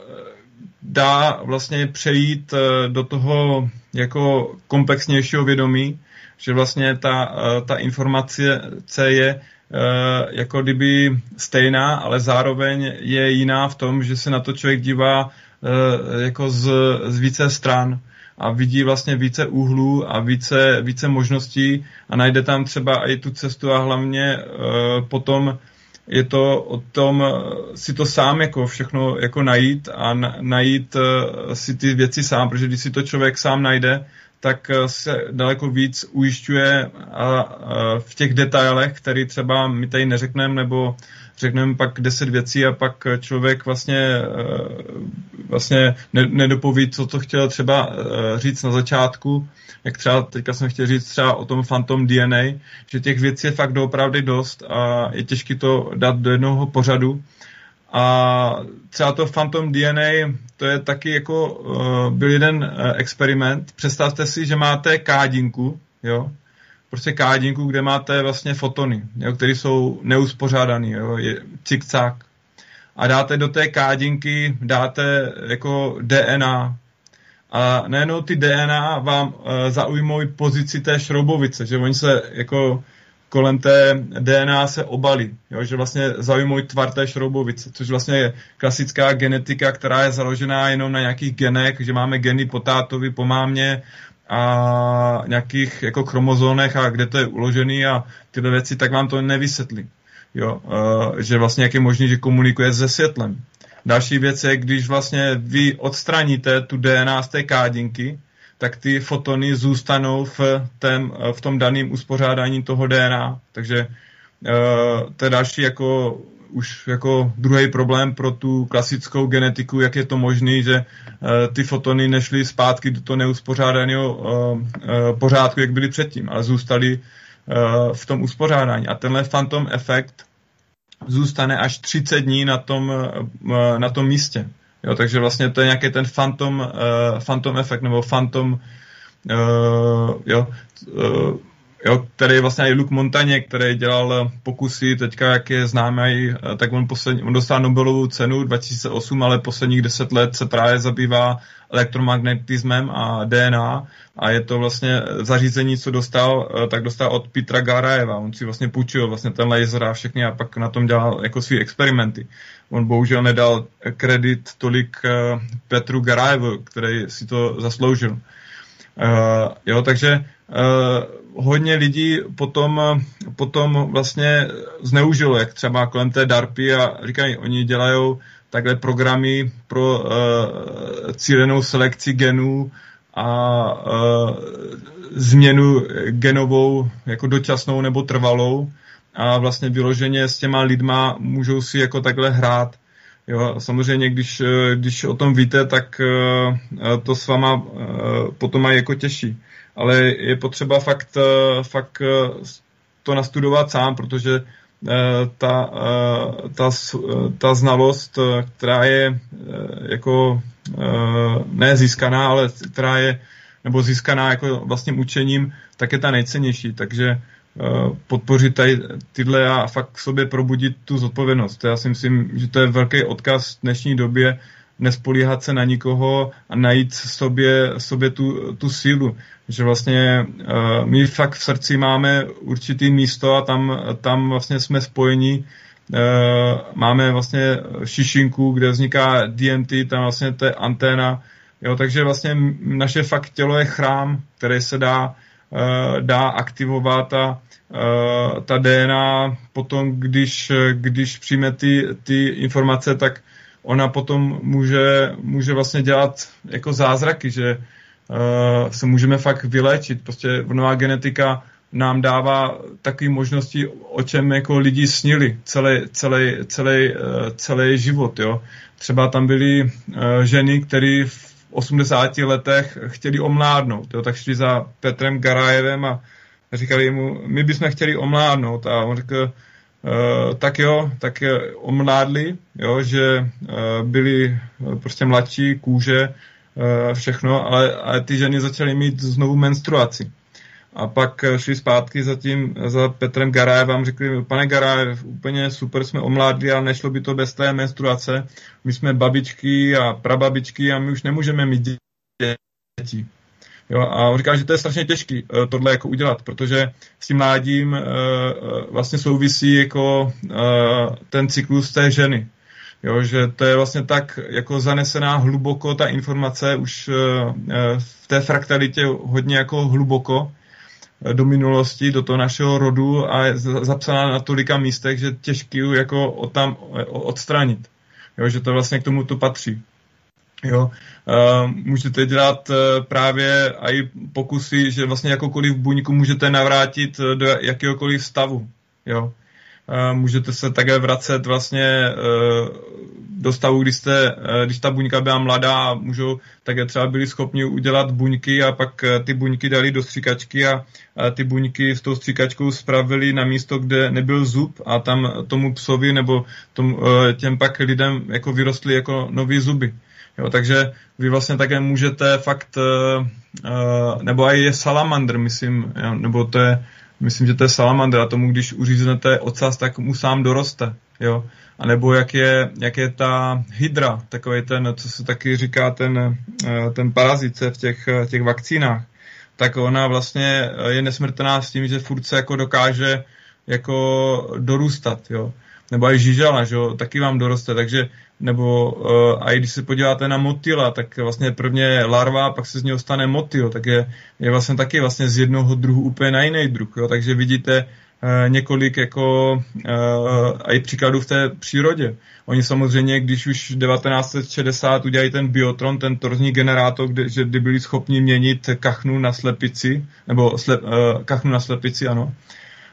dá vlastně přejít uh, do toho jako komplexnějšího vědomí, že vlastně ta, ta informace je jako kdyby stejná, ale zároveň je jiná v tom, že se na to člověk dívá jako z, z více stran a vidí vlastně více úhlů a více, více možností a najde tam třeba i tu cestu a hlavně potom je to o tom si to sám jako všechno jako najít a najít si ty věci sám, protože když si to člověk sám najde, tak se daleko víc ujišťuje a, a v těch detailech, který třeba my tady neřekneme, nebo řekneme pak deset věcí a pak člověk vlastně, vlastně nedopoví, co to chtěl třeba říct na začátku, jak třeba teďka jsem chtěl říct třeba o tom Phantom D N A, že těch věcí je fakt doopravdy dost a je těžké to dát do jednoho pořadu. A třeba to Phantom D N A, to je taky jako, uh, byl jeden uh, experiment. Představte si, že máte kádinku, jo, prostě kádinku, kde máte vlastně fotony, jo, které jsou neuspořádaný, jo, je cik-cak. A dáte do té kádinky, dáte jako D N A. A najednou ty D N A vám uh, zaujmou pozici té šroubovice, že oni se jako kolem té D N A se obalí, jo, že vlastně zaujmou tvar té šroubovice, což vlastně je klasická genetika, která je založená jenom na nějakých genech, že máme geny po tátovi, po mámě a nějakých jako chromozónech a kde to je uložený a tyhle věci, tak vám to nevysvětlí. Jo, uh, že vlastně jak je možný, že komunikuje se světlem. Další věc je, když vlastně vy odstraníte tu D N A z té kádinky, tak ty fotony zůstanou v, tém, v tom daném uspořádání toho D N A. Takže uh, to je další jako, už jako druhý problém pro tu klasickou genetiku, jak je to možné, že uh, ty fotony nešly zpátky do toho neuspořádaného uh, uh, pořádku, jak byly předtím, ale zůstaly uh, v tom uspořádání. A tenhle phantom efekt zůstane až třicet dní na tom, uh, na tom místě. Jo, takže vlastně to je nějaký ten phantom, uh, phantom efekt, nebo phantom, uh, jo, uh, jo, který vlastně i Luc Montagné, který dělal pokusy, teďka jak je známý, tak on, poslední, on dostal Nobelovu cenu dva tisíce osm, ale posledních deset let se právě zabývá elektromagnetismem a D N A a je to vlastně zařízení, co dostal, tak dostal od Petra Garajeva. On si vlastně půjčil vlastně ten laser a všechny a pak na tom dělal jako svý experimenty. On bohužel nedal kredit tolik Petru Garajevu, který si to zasloužil. Uh, jo, takže uh, hodně lidí potom, potom vlastně zneužilo, jak třeba kolem té DARPy a říkají, oni dělají takhle programy pro uh, cílenou selekci genů a uh, změnu genovou jako dočasnou nebo trvalou a vlastně vyloženě s těma lidma můžou si jako takhle hrát. Jo, samozřejmě, když, když o tom víte, tak uh, to s váma uh, potom mají jako těžší. Ale je potřeba fakt, fakt to nastudovat sám, protože ta, ta, ta znalost, která je jako ne získaná, ale která je nebo získaná jako vlastním učením, tak je ta nejcennější. Takže podpořit tady tyhle a fakt v sobě probudit tu zodpovědnost. Já si myslím, že to je velký odkaz v dnešní době, nespolíhat se na nikoho a najít sobě, sobě tu, tu sílu. Že vlastně uh, my fakt v srdci máme určitý místo a tam, tam vlastně jsme spojení. Uh, máme vlastně šišinku, kde vzniká D M T, tam vlastně to je anténa. Jo, takže vlastně naše fakt tělo je chrám, který se dá, uh, dá aktivovat a uh, ta D N A potom, když, když přijme ty, ty informace, tak ona potom může, může vlastně dělat jako zázraky, že uh, se můžeme fakt vyléčit. Prostě nová genetika nám dává takové možnosti, o čem jako lidi snili celý, celý, celý, uh, celý život. Jo. Třeba tam byly uh, ženy, které v osmdesáti letech chtěli omládnout, jo, tak šli za Petrem Garajevem a říkali mu, my bychom chtěli omládnout. A on řekl, Uh, tak jo, tak je omládli, jo, že uh, byli uh, prostě mladší, kůže, uh, všechno, ale, ale ty ženy začaly mít znovu menstruaci. A pak uh, šli zpátky za tím, za Petrem Garajevem, řekli, pane Garajev, úplně super, jsme omládli, ale nešlo by to bez té menstruace. My jsme babičky a prababičky a my už nemůžeme mít děti. Jo, a on říká, že to je strašně těžký tohle jako udělat, protože s tím mládím vlastně souvisí jako ten cyklus té ženy. Jo, že to je vlastně tak jako zanesená hluboko ta informace už v té fraktalitě hodně jako hluboko do minulosti, do toho našeho rodu a je zapsaná na tolika místech, že těžký ju jako od tam odstranit. Jo, že to vlastně k tomu to patří. Jo, uh, můžete dělat uh, právě i pokusy, že vlastně jakoukoliv buňku můžete navrátit do jakéhokoliv stavu. Jo. Uh, můžete se také vracet vlastně uh, do stavu, když, jste, uh, když ta buňka byla mladá a můžou také třeba byli schopni udělat buňky a pak uh, ty buňky dali do stříkačky a uh, ty buňky s tou stříkačkou spravili na místo, kde nebyl zub a tam tomu psovi nebo tomu, uh, těm pak lidem jako vyrostly jako nový zuby. Jo, takže vy vlastně také můžete fakt, uh, uh, nebo i je salamandr, myslím, jo, nebo to je, myslím, že to je salamandr a tomu, když uříznete ocas, tak mu sám doroste, jo. A nebo jak je, jak je ta hydra, takový ten, co se taky říká, ten, uh, ten parazit v těch, těch vakcínách, tak ona vlastně je nesmrtelná s tím, že furt se jako dokáže jako dorůstat, jo. Nebo i žížala, že jo, taky vám doroste, takže nebo uh, a i když se podíváte na motýla, tak vlastně prvně je larva, pak se z něho stane motýl, tak je, je vlastně taky vlastně z jednoho druhu úplně na jiný druh, jo, takže vidíte uh, několik jako uh, i příkladů v té přírodě. Oni samozřejmě, když už devatenáct set šedesát udělají ten biotron, ten torzní generátor, kde, že kdy byli schopni měnit kachnu na slepici, nebo slep, uh, kachnu na slepici, ano,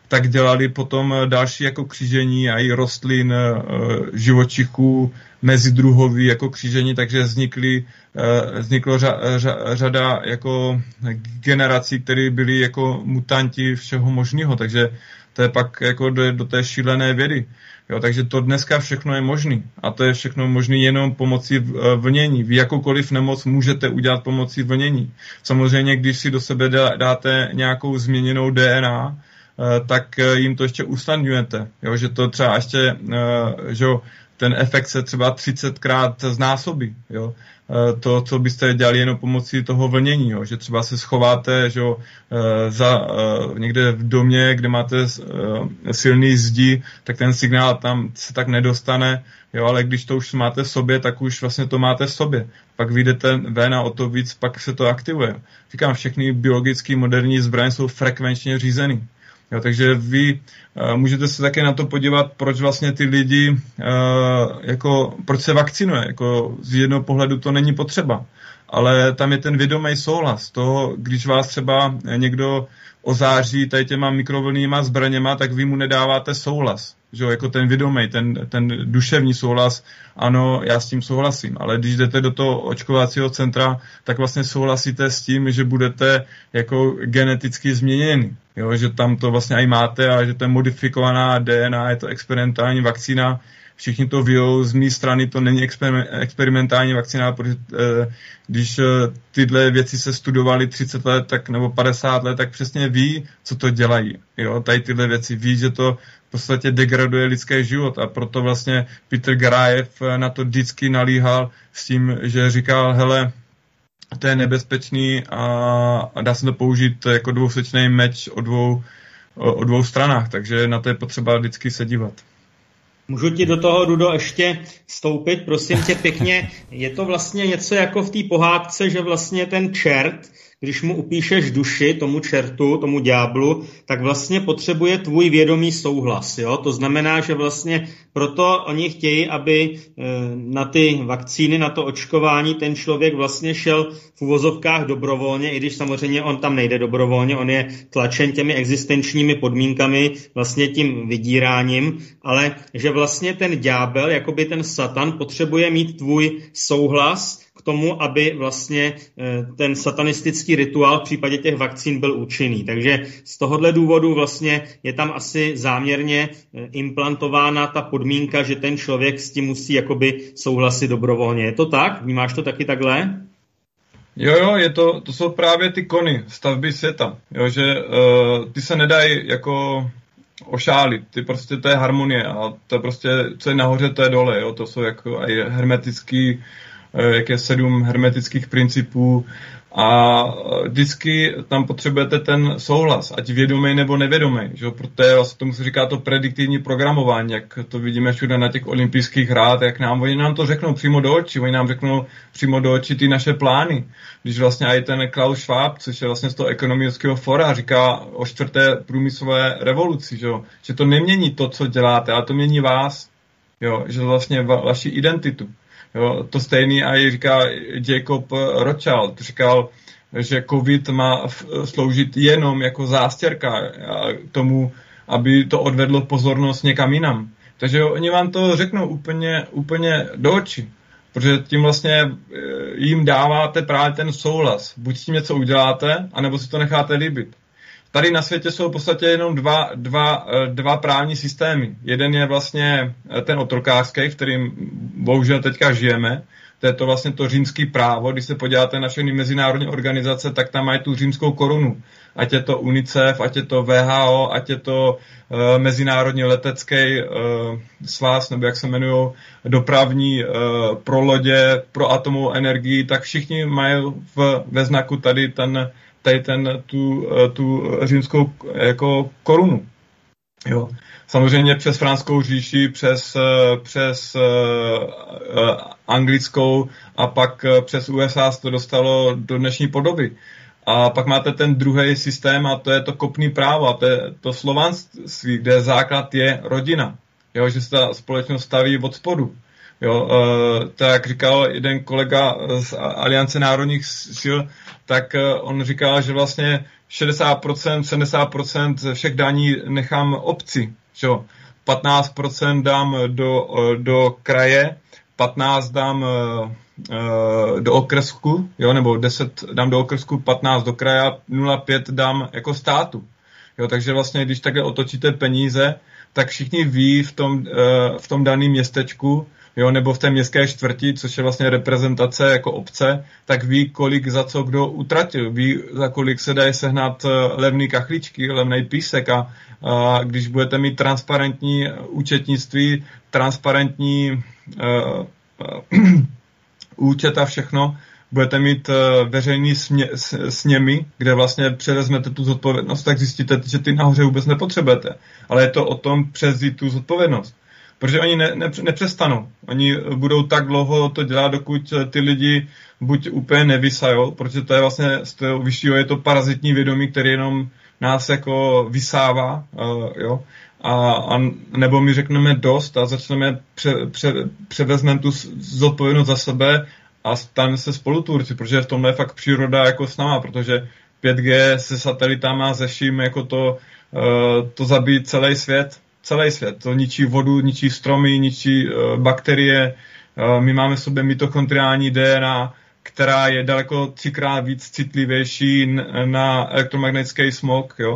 tak dělali potom další jako křížení a i rostlin, živočichů, mezidruhový jako křížení, takže vznikly, vzniklo řa, řa, řada jako generací, které byly jako mutanti všeho možného, takže to je pak jako do, do té šílené vědy. Jo, takže to dneska všechno je možný. A to je všechno možné jenom pomocí vlnění. Vy jakoukoliv nemoc můžete udělat pomocí vlnění. Samozřejmě, když si do sebe dáte nějakou změněnou D N A, tak jim to ještě usnadňujete. Jo, že to třeba ještě, že ten efekt se třeba třicetkrát znásobí. Jo. To, co byste dělali jenom pomocí toho vlnění, jo. Že třeba se schováte, že za, někde v domě, kde máte silný zdi, tak ten signál tam se tak nedostane, jo, ale když to už máte v sobě, tak už vlastně to máte v sobě. Pak vyjdete ven a o to víc, pak se to aktivuje. Říkám, všechny biologické moderní zbraně jsou frekvenčně řízený. Jo, takže vy uh, můžete se také na to podívat, proč vlastně ty lidi, uh, jako, proč se vakcinuje. Jako, z jednoho pohledu to není potřeba, ale tam je ten vědomý souhlas toho, když vás třeba někdo ozáří tady těma mikrovlnnýma zbraněma, tak vy mu nedáváte souhlas. Že jako ten vědomý, ten, ten duševní souhlas, ano, já s tím souhlasím, ale když jdete do toho očkovacího centra, tak vlastně souhlasíte s tím, že budete jako geneticky změněni, jo, že tam to vlastně i máte a že to je modifikovaná D N A, je to experimentální vakcína, všichni to vyjou, z mé strany to není experimentální vakcína, protože eh, když eh, tyhle věci se studovaly třicet let tak, nebo padesát let, tak přesně ví, co to dělají. Jo? Tady tyhle věci ví, že to v podstatě degraduje lidský život a proto vlastně Petr Garajev na to vždycky nalíhal s tím, že říkal, hele, to je nebezpečný a, a dá se to použít jako dvousečný meč o dvou, o, o dvou stranách, takže na to je potřeba vždycky se dívat. Můžu ti do toho, Rudo, ještě vstoupit, prosím tě pěkně. Je to vlastně něco jako v té pohádce, že vlastně ten čert, když mu upíšeš duši, tomu čertu, tomu ďáblu, tak vlastně potřebuje tvůj vědomý souhlas. Jo? To znamená, že vlastně proto oni chtějí, aby na ty vakcíny, na to očkování ten člověk vlastně šel v uvozovkách dobrovolně, i když samozřejmě on tam nejde dobrovolně, on je tlačen těmi existenčními podmínkami, vlastně tím vydíráním, ale že vlastně ten ďábel, jakoby ten satan, potřebuje mít tvůj souhlas k tomu, aby vlastně ten satanistický rituál v případě těch vakcín byl účinný. Takže z tohohle důvodu vlastně je tam asi záměrně implantována ta podmínka, že ten člověk s tím musí jakoby souhlasit dobrovolně. Je to tak? Vnímáš to taky takhle? Jo, jo, je to, to jsou právě ty kony stavby světa. Jo, že uh, ty se nedají jako ošálit, ty prostě to je harmonie a to je prostě, co je nahoře, to je dole, jo, to jsou jako aj hermetický, jak je sedm hermetických principů a vždycky tam potřebujete ten souhlas, ať vědomý nebo nevědomý, že? Protože vlastně tomu se říká to prediktivní programování, jak to vidíme všude na těch olympijských hrách, jak nám, oni nám to řeknou přímo do očí, oni nám řeknou přímo do očí ty naše plány. Když vlastně i ten Klaus Schwab, což je vlastně z toho ekonomického fora, říká o čtvrté průmyslové revoluci, že, že to nemění to, co děláte, ale to mění vás, jo? Že vlastně va, vaši identitu. Jo, to stejný a říká Jacob Rothschild, říkal, že covid má sloužit jenom jako zástěrka k tomu, aby to odvedlo pozornost někam jinam. Takže oni vám to řeknou úplně, úplně do očí, protože tím vlastně jim dáváte právě ten souhlas. Buď s tím něco uděláte, anebo si to necháte líbit. Tady na světě jsou v podstatě jenom dva, dva, dva právní systémy. Jeden je vlastně ten otrokářský, v kterým bohužel teďka žijeme. To je to vlastně to římský právo. Když se podíváte na všechny mezinárodní organizace, tak tam mají tu římskou korunu. Ať je to UNICEF, ať je to V H O, ať je to uh, Mezinárodní letecký uh, svaz, nebo jak se jmenují, dopravní uh, pro lodě, pro atomovou energii, tak všichni mají v, ve znaku tady ten tady ten, tu, tu římskou jako korunu. Jo. Samozřejmě přes Franskou říši, přes, přes uh, anglickou a pak přes U S A se to dostalo do dnešní podoby. A pak máte ten druhý systém a to je to kopný právo a to je to slovanství, kde základ je rodina. Jo, že se ta společnost staví od spodu. Jo, to jak říkal jeden kolega z Aliance národních sil, tak on říkal, že vlastně šedesát procent, sedmdesát procent všech daní nechám obci. Že? patnáct procent dám do, do kraje, patnáct dám do okresku, jo, nebo deset dám do okresku, patnáct do kraje, nula celá pět dám jako státu. Jo, takže vlastně, když takhle otočíte peníze, tak všichni ví v tom, v tom daném městečku, jo, nebo v té městské čtvrti, což je vlastně reprezentace jako obce, tak ví, kolik za co kdo utratil, ví, za kolik se dají sehnat levný kachličky, levný písek a, a když budete mít transparentní účetnictví, transparentní uh, uh, účet a všechno, budete mít uh, veřejný smě, sněmy, kde vlastně převezmete tu zodpovědnost, tak zjistíte, že ty nahoře vůbec nepotřebujete. Ale je to o tom převzít tu zodpovědnost. Protože oni ne, ne, nepřestanou. Oni budou tak dlouho to dělat, dokud ty lidi buď úplně nevysajou, protože to je vlastně z toho vyššího je to parazitní vědomí, který jenom nás jako vysává, uh, jo. A, a nebo my řekneme dost a začneme pře, pře, převezmeme tu zodpovědnost za sebe a staneme se spolutvůrci, protože v tomhle je fakt příroda jako s náma, protože pět G se satelitama, se vším, jako to, uh, to zabíjí celý svět. Celý svět. To ničí vodu, ničí stromy, ničí uh, bakterie. Uh, my máme v sobě mitochondriální D N A, která je daleko třikrát víc citlivější n- na elektromagnetický smog. Jo?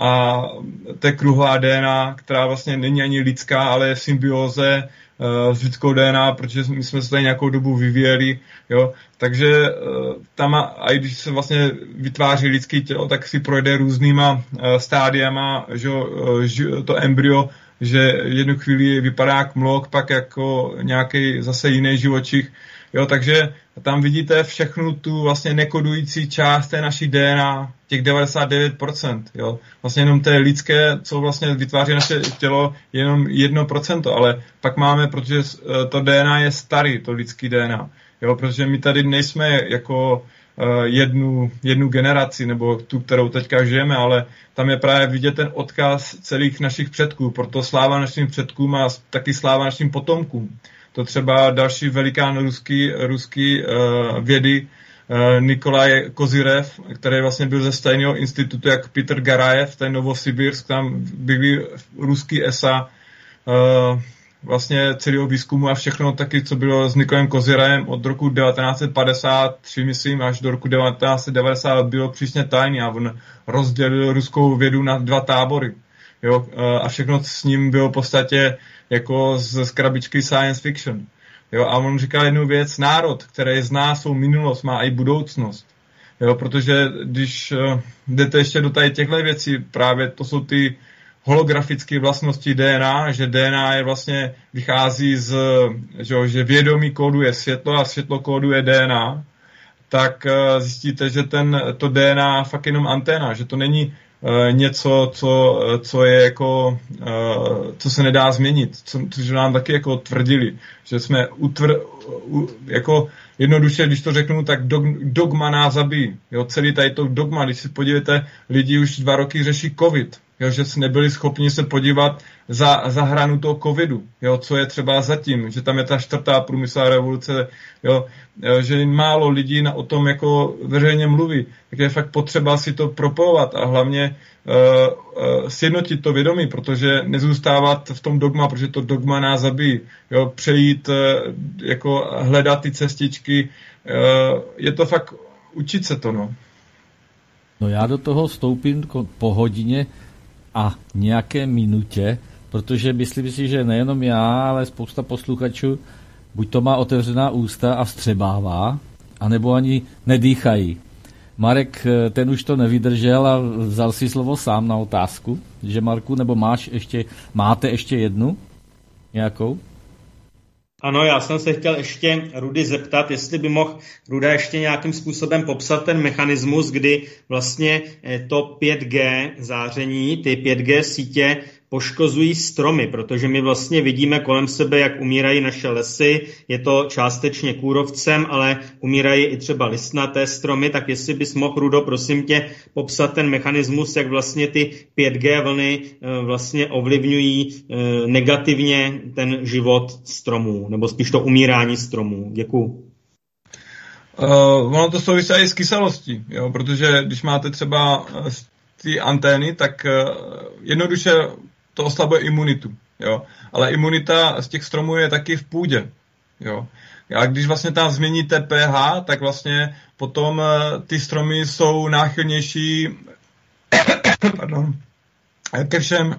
A to je kruhová D N A, která vlastně není ani lidská, ale je v symbióze uh, s lidskou D N A, protože my jsme se tady nějakou dobu vyvíjeli. Jo? Takže uh, tam, a i když se vlastně vytváří lidský tělo, tak si projde různýma uh, stádiama, že uh, to embryo, že jednu chvíli vypadá jak mlok, pak jako nějaký zase jiný živočich. Jo, takže tam vidíte všechnu tu vlastně nekodující část té naší D N A, těch devadesát devět procent. Jo. Vlastně jenom té lidské, co vlastně vytváří naše tělo, jenom jedno procento, ale pak máme, protože to D N A je starý, to lidský D N A. Jo, protože my tady nejsme jako uh, jednu, jednu generaci, nebo tu, kterou teďka žijeme, ale tam je právě vidět ten odkaz celých našich předků, proto sláva našim předkům a taky sláva našim potomkům. To třeba další velikán ruský, ruský uh, vědy uh, Nikolaj Kozyrev, který vlastně byl ze stejného institutu jak Petr Garajev, ten Novosibirsk, tam byli ruský E S A, uh, vlastně celého výzkumu a všechno taky, co bylo s Nikolajem Kozyrevem od roku devatenáct set padesát tři, myslím, až do roku devatenáct set devadesát bylo přísně tajný a on rozdělil ruskou vědu na dva tábory. Jo, a všechno s ním bylo v podstatě jako z, z krabičky science fiction. Jo, a on říkal jednu věc, národ, který zná svou minulost, má i budoucnost. Jo, protože když uh, jdete ještě do tady těchto věcí, právě to jsou ty holografické vlastnosti D N A, že D N A je vlastně vychází z, že, že vědomí kóduje světlo a světlo kóduje D N A, tak uh, zjistíte, že ten, to D N A fakt jenom anténa, že to není Uh, něco, co, co je jako, uh, co se nedá změnit, co, což nám taky jako tvrdili, že jsme utvr, u, jako jednoduše, když to řeknu, tak dog, dogma nás zabíjí. Jo, celý tady to dogma, když si podíváte, lidi už dva roky řeší covid, jo, že si nebyli schopni se podívat za, za hranu toho covidu, jo, co je třeba zatím, že tam je ta čtvrtá průmyslová revoluce, jo, že málo lidí na, o tom jako veřejně mluví, tak je fakt potřeba si to propojovat a hlavně uh, uh, sjednotit to vědomí, protože nezůstávat v tom dogma, protože to dogma nás zabíjí, jo, přejít, uh, jako hledat ty cestičky, uh, je to fakt učit se to, no. No já do toho vstoupím po hodině a nějaké minutě, protože myslím si, že nejenom já, ale spousta posluchačů buď to má otevřená ústa a vstřebává, anebo ani nedýchají. Marek, ten už to nevydržel a vzal si slovo sám na otázku, že Marku, nebo máš ještě, máte ještě jednu nějakou? Ano, já jsem se chtěl ještě Rudy zeptat, jestli by mohl Ruda ještě nějakým způsobem popsat ten mechanismus, kdy vlastně to pět G záření, ty pět G sítě poškozují stromy, protože my vlastně vidíme kolem sebe, jak umírají naše lesy, je to částečně kůrovcem, ale umírají i třeba listnaté stromy, tak jestli bys mohl, Rudo, prosím tě, popsat ten mechanismus, jak vlastně ty pět gé vlny vlastně ovlivňují negativně ten život stromů, nebo spíš to umírání stromů. Děkuju. Uh, ono to souvisí i s kyselostí, jo, protože když máte třeba ty antény, tak uh, jednoduše to oslabuje imunitu, jo, ale imunita z těch stromů je taky v půdě, jo. A když vlastně tam změníte pH, tak vlastně potom uh, ty stromy jsou náchylnější pardon, ke všem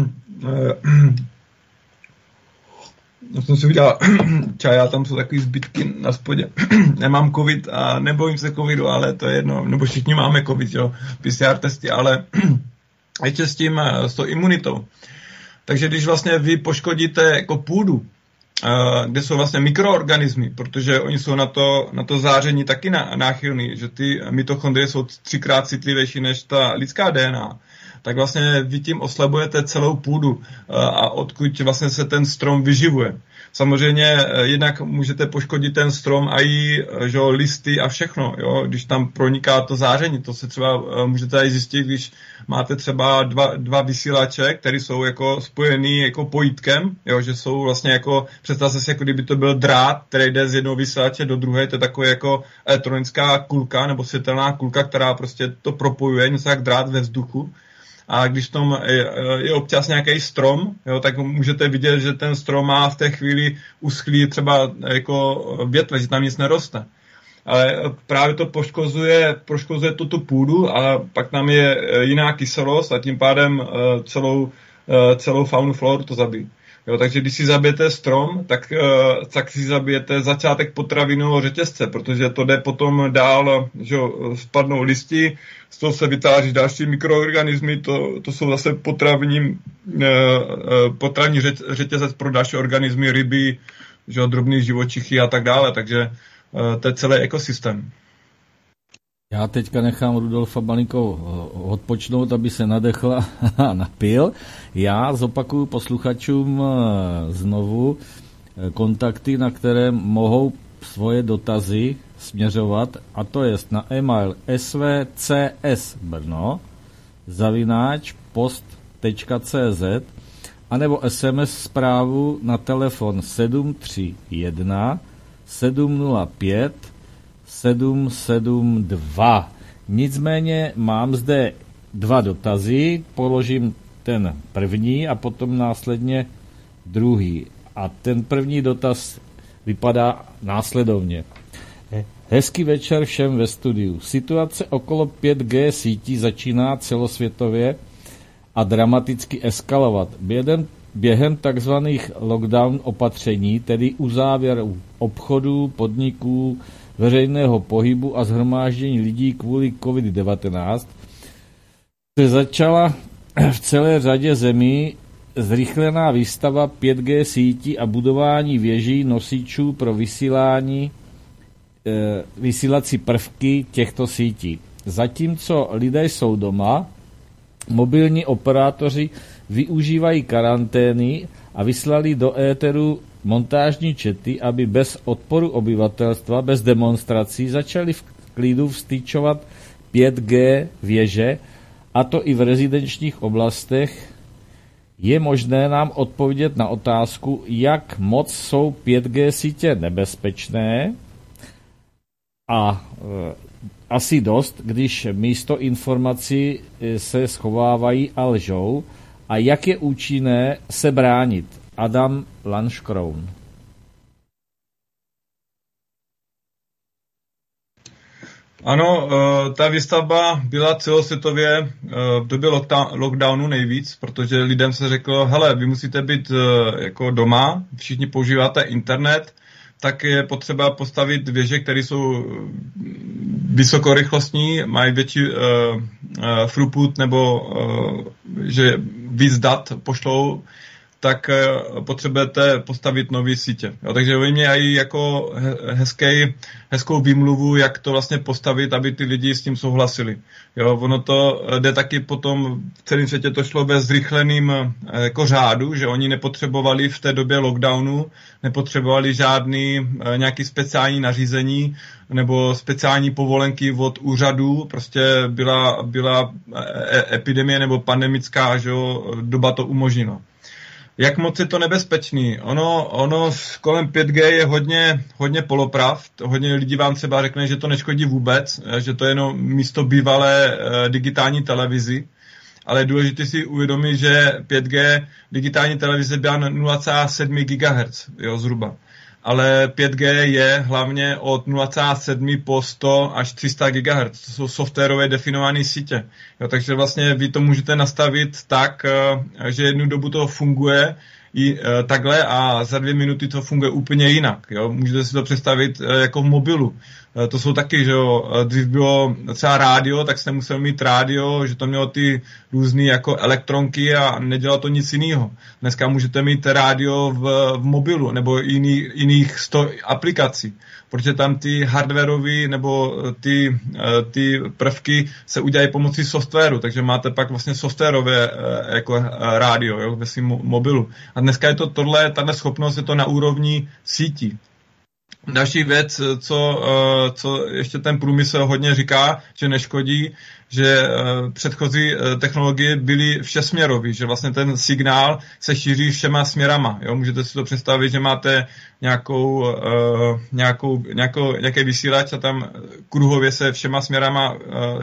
Já jsem si udělal čaj, a tam jsou takový zbytky na spodě. Nemám covid a nebojím se covidu, ale to je jedno, nebo všichni máme covid, jo, P C R testy, ale ještě s tím, s tou imunitou. Takže když vlastně vy poškodíte jako půdu, kde jsou vlastně mikroorganismy, protože oni jsou na to, na to záření taky náchylný, že ty mitochondrie jsou třikrát citlivější než ta lidská D N A, tak vlastně vy tím oslabujete celou půdu a odkud vlastně se ten strom vyživuje. Samozřejmě jednak můžete poškodit ten strom a i že, listy a všechno, jo? Když tam proniká to záření. To se třeba můžete i zjistit, když máte třeba dva, dva vysílače, které jsou jako spojený jako pojítkem, jo? Že jsou vlastně jako, představte si, jako kdyby to byl drát, který jde z jednoho vysílače do druhé, to je taková jako elektronická kulka nebo světelná kulka, která prostě to propojuje, něco jak drát ve vzduchu. A když tom je, je občas nějaký strom, jo, tak můžete vidět, že ten strom má v té chvíli uschlý třeba jako větve, že tam nic neroste. Ale právě to poškozuje, poškozuje tu, tu půdu a pak tam je jiná kyselost a tím pádem celou, celou faunu floru to zabíjí. Jo, takže když si zabijete strom, tak, tak si zabijete začátek potravinového řetězce, protože to jde potom dál, že spadnou listi, z toho se vytváří další mikroorganismy, to, to jsou zase potravní, potravní řetězec pro další organismy, ryby, že drobný živočichy a tak dále, takže to je celý ekosystém. Já teďka nechám Rudolfa Malinkou odpočnout, aby se nadechl a napil. Já zopakuju posluchačům znovu kontakty, na které mohou svoje dotazy směřovat, a to je na e-mail svcsbrno zavináč post tečka cz anebo es em es zprávu na telefon sedm tři jedna sedm nula pět sedm sedm dva. Nicméně mám zde dva dotazy, položím ten první a potom následně druhý. A ten první dotaz vypadá následovně. Hezký večer všem ve studiu. Situace okolo pět gé sítí začíná celosvětově a dramaticky eskalovat. Během, během takzvaných lockdown opatření, tedy uzávěru obchodů, podniků, veřejného pohybu a shromáždění lidí kvůli covid devatenáct, se začala v celé řadě zemí zrychlená výstava pět gé sítí a budování věží nosičů pro vysílání, e, vysílací prvky těchto sítí. Zatímco lidé jsou doma, mobilní operátoři využívají karantény a vyslali do éteru montážní čety, aby bez odporu obyvatelstva, bez demonstrací začali v klidu vstýčovat pět gé věže, a to i v rezidenčních oblastech. Je možné nám odpovědět na otázku, jak moc jsou pět gé sítě nebezpečné? A e, asi dost, když místo informací se schovávají a lžou. A jak je účinné se bránit? Adam Lanškroun. Ano, ta výstavba byla celosvětově v době lockdownu nejvíc, protože lidem se řeklo, hele, vy musíte být jako doma, všichni používáte internet, tak je potřeba postavit věže, které jsou vysokorychlostní, mají větší uh, uh, throughput, nebo uh, že víc dat pošlou. tak potřebujete postavit nové sítě. Jo, takže oni mějí jako hezký, hezkou výmluvu, jak to vlastně postavit, aby ty lidi s tím souhlasili. Jo, ono to jde taky potom, v celém světě to šlo ve zrychleným jako řádu, že oni nepotřebovali v té době lockdownu, nepotřebovali žádný nějaký speciální nařízení nebo speciální povolenky od úřadů, prostě byla, byla epidemie nebo pandemická, že jo, doba to umožnila. Jak moc je to nebezpečný? Ono, ono kolem pět G je hodně, hodně polopravd. Hodně lidí vám třeba řekne, že to neškodí vůbec, že to je jenom místo bývalé e, digitální televizi. Ale je důležité si uvědomit, že pět G digitální televize byla na nula celá sedm gigahertz, jo, zhruba. Ale pět G je hlavně od nula celá sedm po sto až tři sta gigahertz. To jsou softwarově definované sítě. Jo, takže vlastně vy to můžete nastavit tak, že jednu dobu to funguje i takhle a za dvě minuty to funguje úplně jinak. Jo. Můžete si to představit jako v mobilu. To jsou taky, že jo, dřív bylo třeba rádio, tak jste musel mít rádio, že to mělo ty různé jako elektronky a nedělalo to nic jiného. Dneska můžete mít rádio v, v mobilu nebo jiný, jiných sto aplikací, protože tam ty hardwareové nebo ty, ty prvky se udělají pomocí softwaru, takže máte pak vlastně softwarové jako rádio, jo, ve svém mobilu. A dneska je to tohle, tahle schopnost je to na úrovni sítí. Další věc, co, co ještě ten průmysl hodně říká, že neškodí, že předchozí technologie byly všesměrový, že vlastně ten signál se šíří všema směrama. Jo? Můžete si to představit, že máte nějakou, nějakou, nějakou, nějaký vysílač a tam kruhově se všema směrama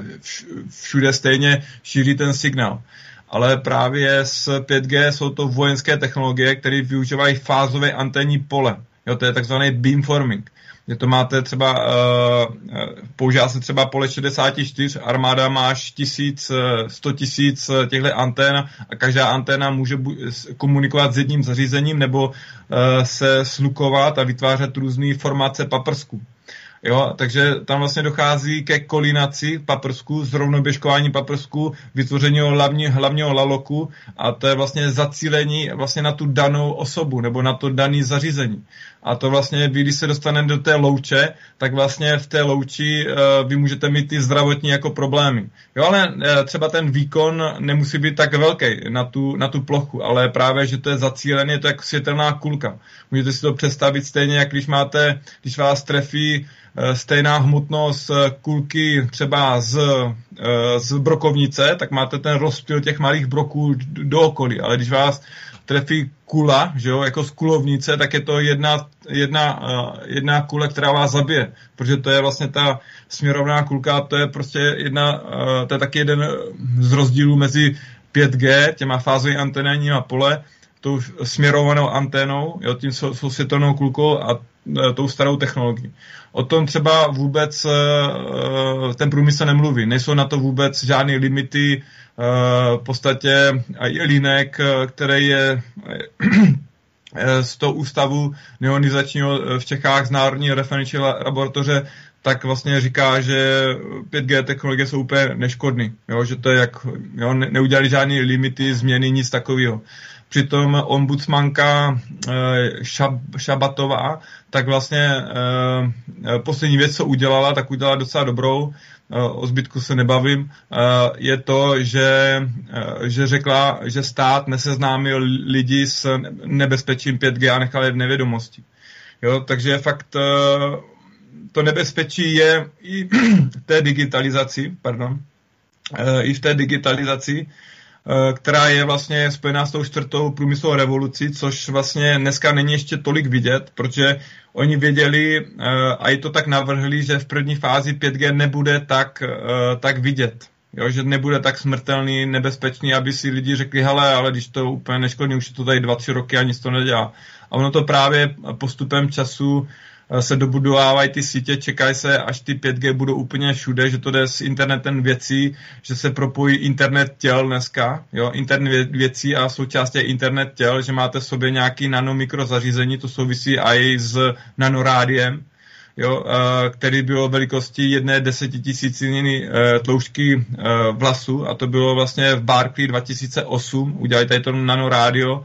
všude stejně šíří ten signál. Ale právě s pět G jsou to vojenské technologie, které využívají fázové anténní pole. Jo, to je takzvaný beamforming. Kde to máte třeba, uh, používá se třeba pole šedesát čtyři, armáda má až tisíc, sto tisíc těchto antén a každá anténa může bu- komunikovat s jedním zařízením nebo uh, se slukovat a vytvářet různé formace paprsku. Jo, takže tam vlastně dochází ke kolinaci paprsku, zrovnoběžkování paprsku, vytvoření hlavní, hlavního laloku a to je vlastně zacílení vlastně na tu danou osobu nebo na to dané zařízení. A to vlastně, vy, když se dostanete do té louče, tak vlastně v té louči uh, vy můžete mít ty zdravotní jako problémy. Jo, ale uh, třeba ten výkon nemusí být tak velký na tu, na tu plochu, ale právě, že to je zacílené, je to jako světelná kulka. Můžete si to představit stejně, jak když máte, když vás trefí uh, stejná hmotnost uh, kulky třeba z, uh, z brokovnice, tak máte ten rozptyl těch malých broků do okolí, ale když vás trefí kula, že jo, jako z kulovnice, tak je to jedna, jedna, uh, jedna kule, která vás zabije, protože to je vlastně ta směrovná kulka, to je prostě jedna, uh, to je taky jeden z rozdílů mezi pět G, těma fázovými anténníma pole, tou směrovanou anténou, jo, tím jsou, jsou světelnou kulkou a uh, tou starou technologií. O tom třeba vůbec uh, ten průmysl nemluví, nejsou na to vůbec žádné limity. V podstatě Jelínek, který je z toho ústavu neonizačního v Čechách z Národní referenční laboratoře, tak vlastně říká, že pět G technologie jsou úplně neškodný, jo, že to je jak, jo, neudělali žádné limity, změny, nic takového. Přitom ombudsmanka Šab, Šabatová, tak vlastně poslední věc, co udělala, tak udělala docela dobrou, o zbytku se nebavím, je to, že, že řekla, že stát neseznámil lidi s nebezpečím pět G a nechal je v nevědomosti. Jo, takže fakt to nebezpečí je i v té digitalizaci, pardon, i v té digitalizaci, která je vlastně spojená s tou čtvrtou průmyslovou revolucí, což vlastně dneska není ještě tolik vidět, protože oni věděli a i to tak navrhli, že v první fázi pět G nebude tak, tak vidět. Jo, že nebude tak smrtelný, nebezpečný, aby si lidi řekli, hele, ale když to úplně neškodný, už je to tady dva, tři roky a nic to nedělá. A ono to právě postupem času se dobudovávají ty sítě, čekají se, až ty pět G budou úplně všude, že to jde s internetem věcí, že se propojí internet těl dneska, jo, internet věcí a součástí je internet těl, že máte v sobě nějaký nanomikro zařízení, to souvisí i s nanorádiem, jo, který bylo velikostí jedné desetitisíciny tloušťky vlasu a to bylo vlastně v Berkeley dva tisíce osm, udělali tady to nanorádio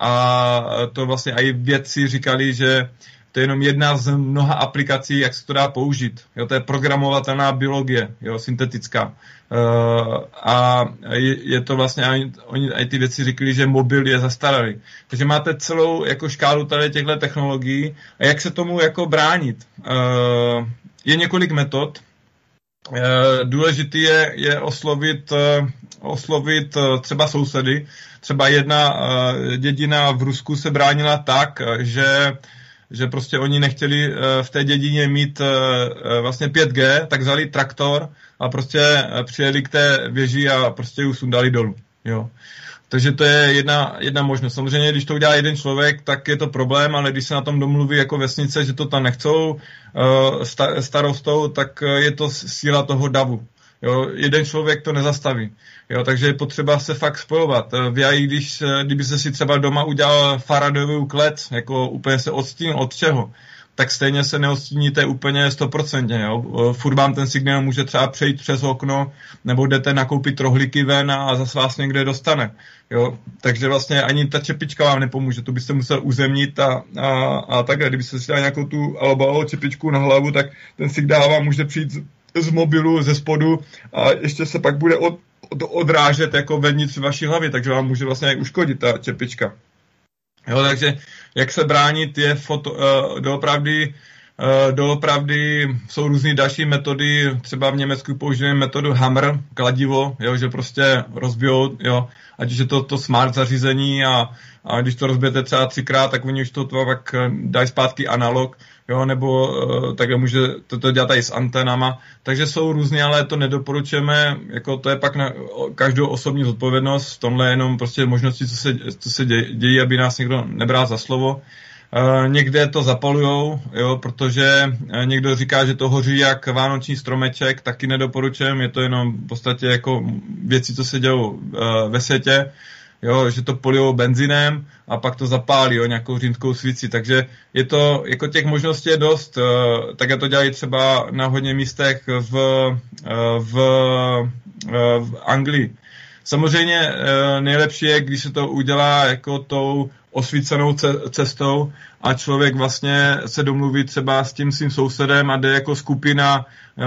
a to vlastně i vědci říkali, že to je jenom jedna z mnoha aplikací, jak se to dá použít. Jo, to je programovatelná biologie, jo, syntetická. Uh, a je, je to vlastně, oni i ty věci říkali, že mobil je zastaralý. Takže máte celou jako škálu tady těchto technologií a jak se tomu jako bránit. Uh, je několik metod. Uh, důležitý je, je oslovit, uh, oslovit uh, třeba sousedy. Třeba jedna uh, dědina v Rusku se bránila tak, že že prostě oni nechtěli v té dědině mít vlastně pět G, tak vzali traktor a prostě přijeli k té věži a prostě ji sundali dolů. Jo. Takže to je jedna, jedna možnost. Samozřejmě, když to udělá jeden člověk, tak je to problém, ale když se na tom domluví jako vesnice, že to tam nechcou starostou, tak je to síla toho davu. Jo, jeden člověk to nezastaví. Jo, takže je potřeba se fakt spojovat. Vy, když, kdyby se si třeba doma udělal Faradayovou klec, jako úplně se odstínil od čeho, tak stejně se neodstíníte úplně stoprocentně. Furt vám ten signál může třeba přejít přes okno, nebo jdete nakoupit rohlíky ven a zase vás někde dostane. Jo, takže vlastně ani ta čepička vám nepomůže, to byste musel uzemnit a, a, a takhle. Kdybyste si dal nějakou tu alobalovou čepičku na hlavu, tak ten signál vám může přijít z mobilu, ze spodu a ještě se pak bude od, od, odrážet jako vevnitř vaší hlavy, takže vám může vlastně uškodit ta čepička. Jo, takže jak se bránit je foto, uh, doopravdy, uh, doopravdy jsou různý další metody, třeba v Německu používají metodu Hammer, kladivo, jo, že prostě rozbijou, jo, ať už je to, to smart zařízení a, a když to rozbijete třeba třikrát, tak oni už to pak dají zpátky analog, jo, nebo uh, takhle může to, to dělat i s antenama, takže jsou různě, ale to nedoporučujeme, jako to je pak na každou osobní zodpovědnost, v tomhle jenom prostě možnosti, co se, co se dějí, aby nás někdo nebral za slovo. Uh, někde to zapalujou, jo, protože někdo říká, že to hoří jak vánoční stromeček, taky nedoporučujeme, je to jenom v podstatě jako věci, co se dějou uh, ve světě, jo, že to polijou benzinem a pak to zapálí, jo, nějakou římskou svíci, takže je to, jako těch možností je dost, uh, tak to dělají třeba na hodně místech v, uh, v, uh, v Anglii. Samozřejmě uh, nejlepší je, když se to udělá jako tou osvícenou cestou a člověk vlastně se domluví třeba s tím svým sousedem a jde jako skupina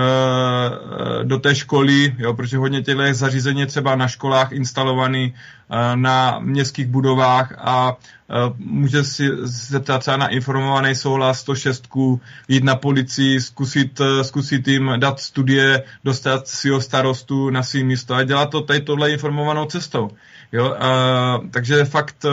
e, do té školy, jo, protože hodně těchto zařízení je třeba na školách instalovaný, e, na městských budovách a e, může si zeptat třeba na informovaný souhlas sto šest, jít na policii, zkusit, zkusit jim dát studie, dostat svého starostu na svý místo a dělat to tady tohle informovanou cestou. Jo, a, takže fakt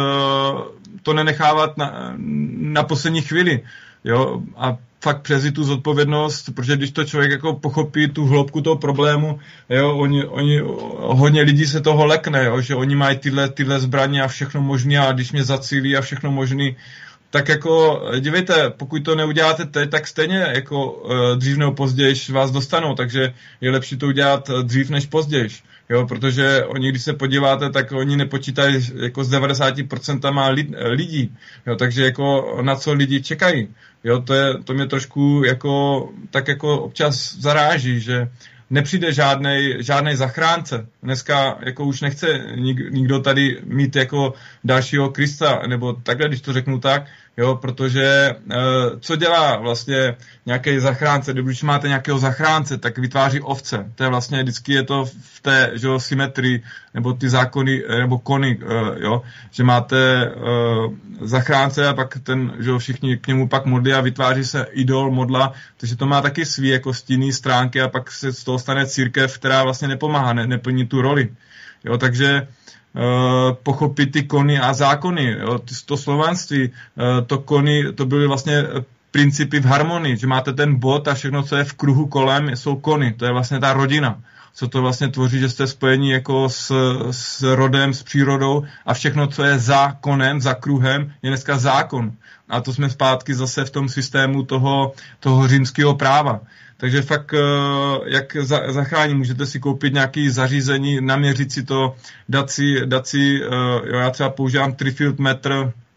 to nenechávat na, na poslední chvíli. Jo, a fakt přezít tu zodpovědnost, protože když to člověk jako pochopí tu hloubku toho problému, jo, oni, oni, hodně lidí se toho lekne, jo, že oni mají tyhle, tyhle zbraně a všechno možné a když mě zacílí a všechno možný, tak jako, dívejte, pokud to neuděláte teď, tak stejně jako dřív nebo později vás dostanou, takže je lepší to udělat dřív než později. Jo, protože oni, když se podíváte, tak oni nepočítají jako s devadesát procent lidí. Jo, takže jako na co lidi čekají. Jo, to, je, to mě trošku jako, tak jako občas zaráží, že nepřijde žádnej, žádnej zachránce. Dneska jako už nechce nik, nikdo tady mít jako dalšího Krista, nebo takhle, když to řeknu tak, jo, protože e, co dělá vlastně nějaký zachránce? Když máte nějakého zachránce, tak vytváří ovce. To je vlastně vždycky je to v té, že jo, symetrii, nebo ty zákony, nebo kony, e, jo, že máte e, zachránce a pak ten, že jo, všichni k němu pak modlí a vytváří se idol, modla, takže to má taky svý jako stinný stránky a pak se z toho stane církev, která vlastně nepomáhá, ne, neplní tu roli. Jo, takže Uh, pochopit ty kony a zákony. Jo. To slovanství, uh, to kony, to byly vlastně principy v harmonii, že máte ten bod a všechno, co je v kruhu kolem, jsou kony. To je vlastně ta rodina. Co to vlastně tvoří, že jste spojení jako s, s rodem, s přírodou a všechno, co je za konem, za kruhem, je dneska zákon. A to jsme zpátky zase v tom systému toho, toho římského práva. Takže fakt, jak zachrání, můžete si koupit nějaké zařízení, naměřit si to, dát si, dát si jo, já třeba používám Trifield metr,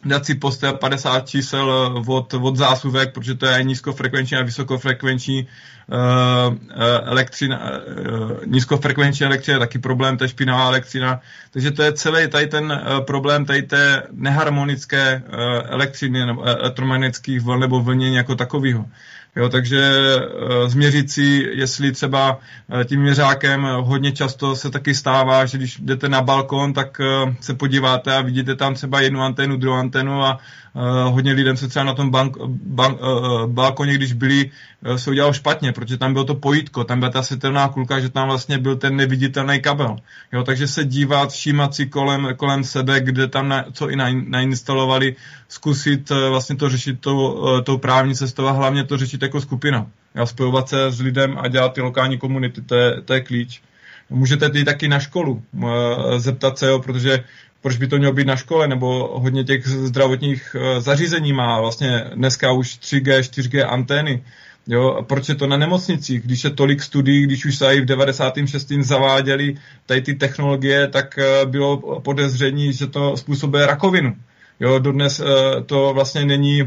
dát si poste padesát čísel od, od zásuvek, protože to je nízkofrekvenční a vysokofrekvenční uh, elektřina, uh, nízkofrekvenční elektřina je taky problém, to je špinavá elektřina. Takže to je celý tady ten uh, problém tady té neharmonické uh, elektřiny nebo elektromagnetických vln nebo vlnění jako takového. Jo, takže e, změřit si, jestli třeba e, tím měřákem hodně často se taky stává, že když jdete na balkon, tak e, se podíváte a vidíte tam třeba jednu anténu, druhou anténu a e, hodně lidem se třeba na tom bank, bank, e, balkoně, když byli, e, se udělalo špatně, protože tam bylo to pojítko, tam byla ta světelná kulka, že tam vlastně byl ten neviditelný kabel. Jo, takže se dívat, všímat si kolem, kolem sebe, kde tam na, co i nainstalovali, zkusit e, vlastně to řešit tou, e, tou právní cestou a hlavně to řešit jako skupina. Já spojovat se s lidem a dělat ty lokální komunity, to je, to je klíč. Můžete jít taky na školu, zeptat se, jo, protože proč by to mělo být na škole, nebo hodně těch zdravotních zařízení má vlastně dneska už tři G, čtyři G antény. Jo, a proč je to na nemocnicích? Když je tolik studií, když už se i v devadesátém šestém zaváděli tady ty technologie, tak bylo podezření, že to způsobuje rakovinu. Jo, dodnes to vlastně není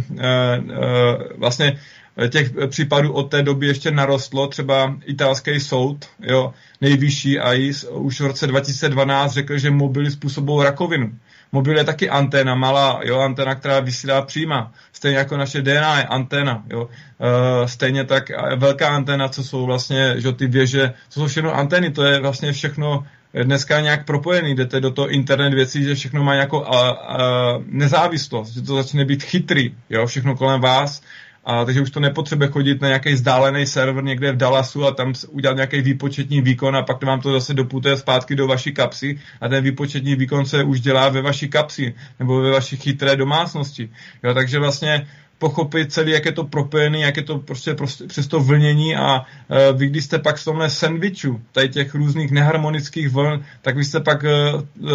vlastně těch případů od té doby ještě narostlo, třeba italský soud, jo, nejvyšší A I S, už v roce dva tisíce dvanáct řekl, že mobily způsobují rakovinu. Mobil je taky anténa, malá, jo, anténa, která vysílá příma. Stejně jako naše D N A je anténa, jo. E, stejně tak velká anténa, co jsou vlastně, že ty věže, co jsou všechno antény, to je vlastně všechno dneska nějak propojený, jdete do toho internet věcí, že všechno má nějakou a, a, nezávislost, že to začne být chytrý, jo, všechno kolem vás. A takže už to nepotřebuje chodit na nějaký vzdálený server někde v Dallasu a tam udělat nějaký výpočetní výkon a pak vám to zase doputuje zpátky do vaší kapsy a ten výpočetní výkon se už dělá ve vaší kapsi nebo ve vaší chytré domácnosti. Jo, takže vlastně pochopit celý, jak je to propojený, jak je to prostě, prostě přes to vlnění a e, vy, když jste pak v tomhle sandwichu, tady těch různých neharmonických vln, tak vy jste pak e, e,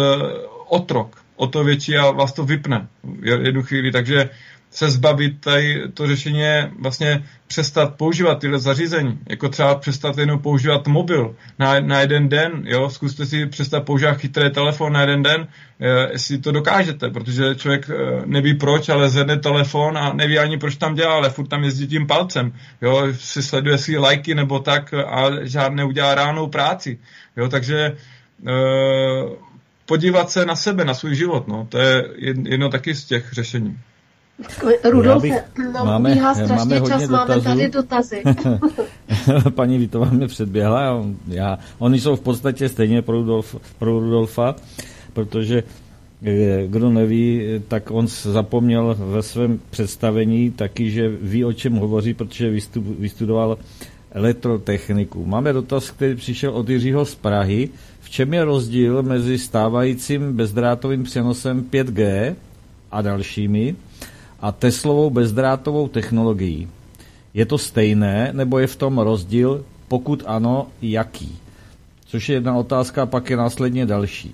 otrok, o to větší a vás to vypne jednu chvíli, takže se zbavit tady to řešení je vlastně přestat používat tyhle zařízení, jako třeba přestat jenom používat mobil na, na jeden den, jo, zkuste si přestat používat chytré telefon na jeden den, je, jestli to dokážete, protože člověk neví proč, ale zvedne telefon a neví ani proč tam dělá, ale furt tam jezdí tím palcem, jo, si sleduje si lajky nebo tak a žádné udělá reálnou práci, jo, takže e, podívat se na sebe, na svůj život, no, to je jedno taky z těch řešení. Rudolfe, no, máme, bíhá strašně máme čas, máme tady dotazy. Paní Vitová mě předběhla. Já, oni jsou v podstatě stejně pro, Rudolf, pro Rudolfa, protože kdo neví, tak on zapomněl ve svém představení taky, že ví, o čem hovoří, protože vystudoval elektrotechniku. Máme dotaz, který přišel od Jiřího z Prahy. V čem je rozdíl mezi stávajícím bezdrátovým přenosem pět G a dalšími a Teslovou bezdrátovou technologií? Je to stejné, nebo je v tom rozdíl? Pokud ano, jaký? Což je jedna otázka, a pak je následně další.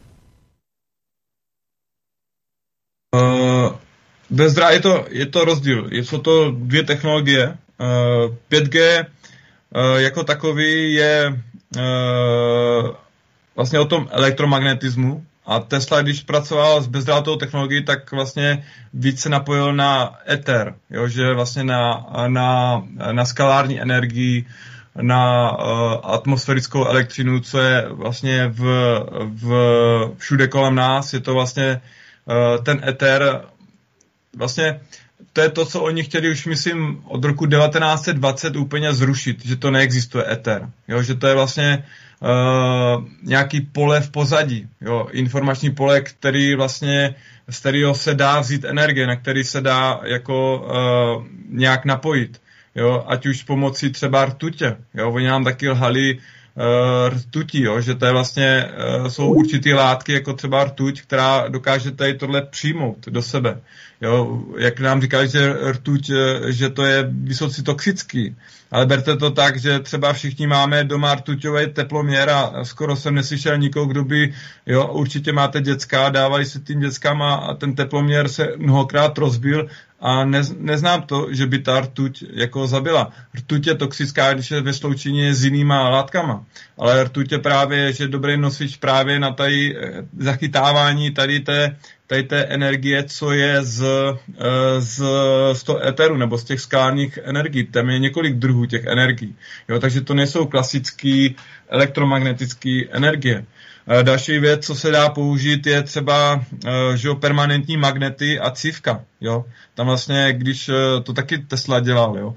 Uh, bezdrá, je to, je to rozdíl. Jsou to dvě technologie. Uh, pět G uh, jako takový je uh, vlastně o tom elektromagnetismu. A Tesla, když pracoval s bezdrátovou technologií, tak vlastně víc se napojil na ether, jo, že vlastně na, na, na skalární energii, na uh, atmosférickou elektřinu, co je vlastně v, v, všude kolem nás. Je to vlastně uh, ten ether, vlastně to je to, co oni chtěli už, myslím, od roku devatenáct set dvacet úplně zrušit, že to neexistuje ether, jo, že to je vlastně Uh, nějaký pole v pozadí, jo, informační pole, který vlastně, z kterého se dá vzít energie, na který se dá jako uh, nějak napojit, jo, ať už pomocí třeba rtutě, jo, oni nám taky lhali uh, rtutí, jo, že to je vlastně, uh, jsou určitý látky, jako třeba rtuť, která dokáže tady tohle přijmout do sebe, jo, jak nám říkali, že rtuť, že to je vysoce toxický, ale berte to tak, že třeba všichni máme doma rtuťový teploměr a skoro jsem neslyšel nikoho, kdo by, jo, určitě máte děcka, dávali se tím dětskám a ten teploměr se mnohokrát rozbil a ne, neznám to, že by ta rtuť jako zabila. Rtuť je toxická, když je ve sloučeně s jinýma látkama, ale rtuť je právě, že dobrý nosič právě na tady zachytávání tady té tady té energie, co je z, z, z toho éteru nebo z těch skalních energií. Tam je několik druhů těch energií. Jo, takže to nejsou klasické elektromagnetické energie. Další věc, co se dá použít, je třeba že jo, permanentní magnety a cívka. Jo. Tam vlastně, když to taky Tesla dělal, jo.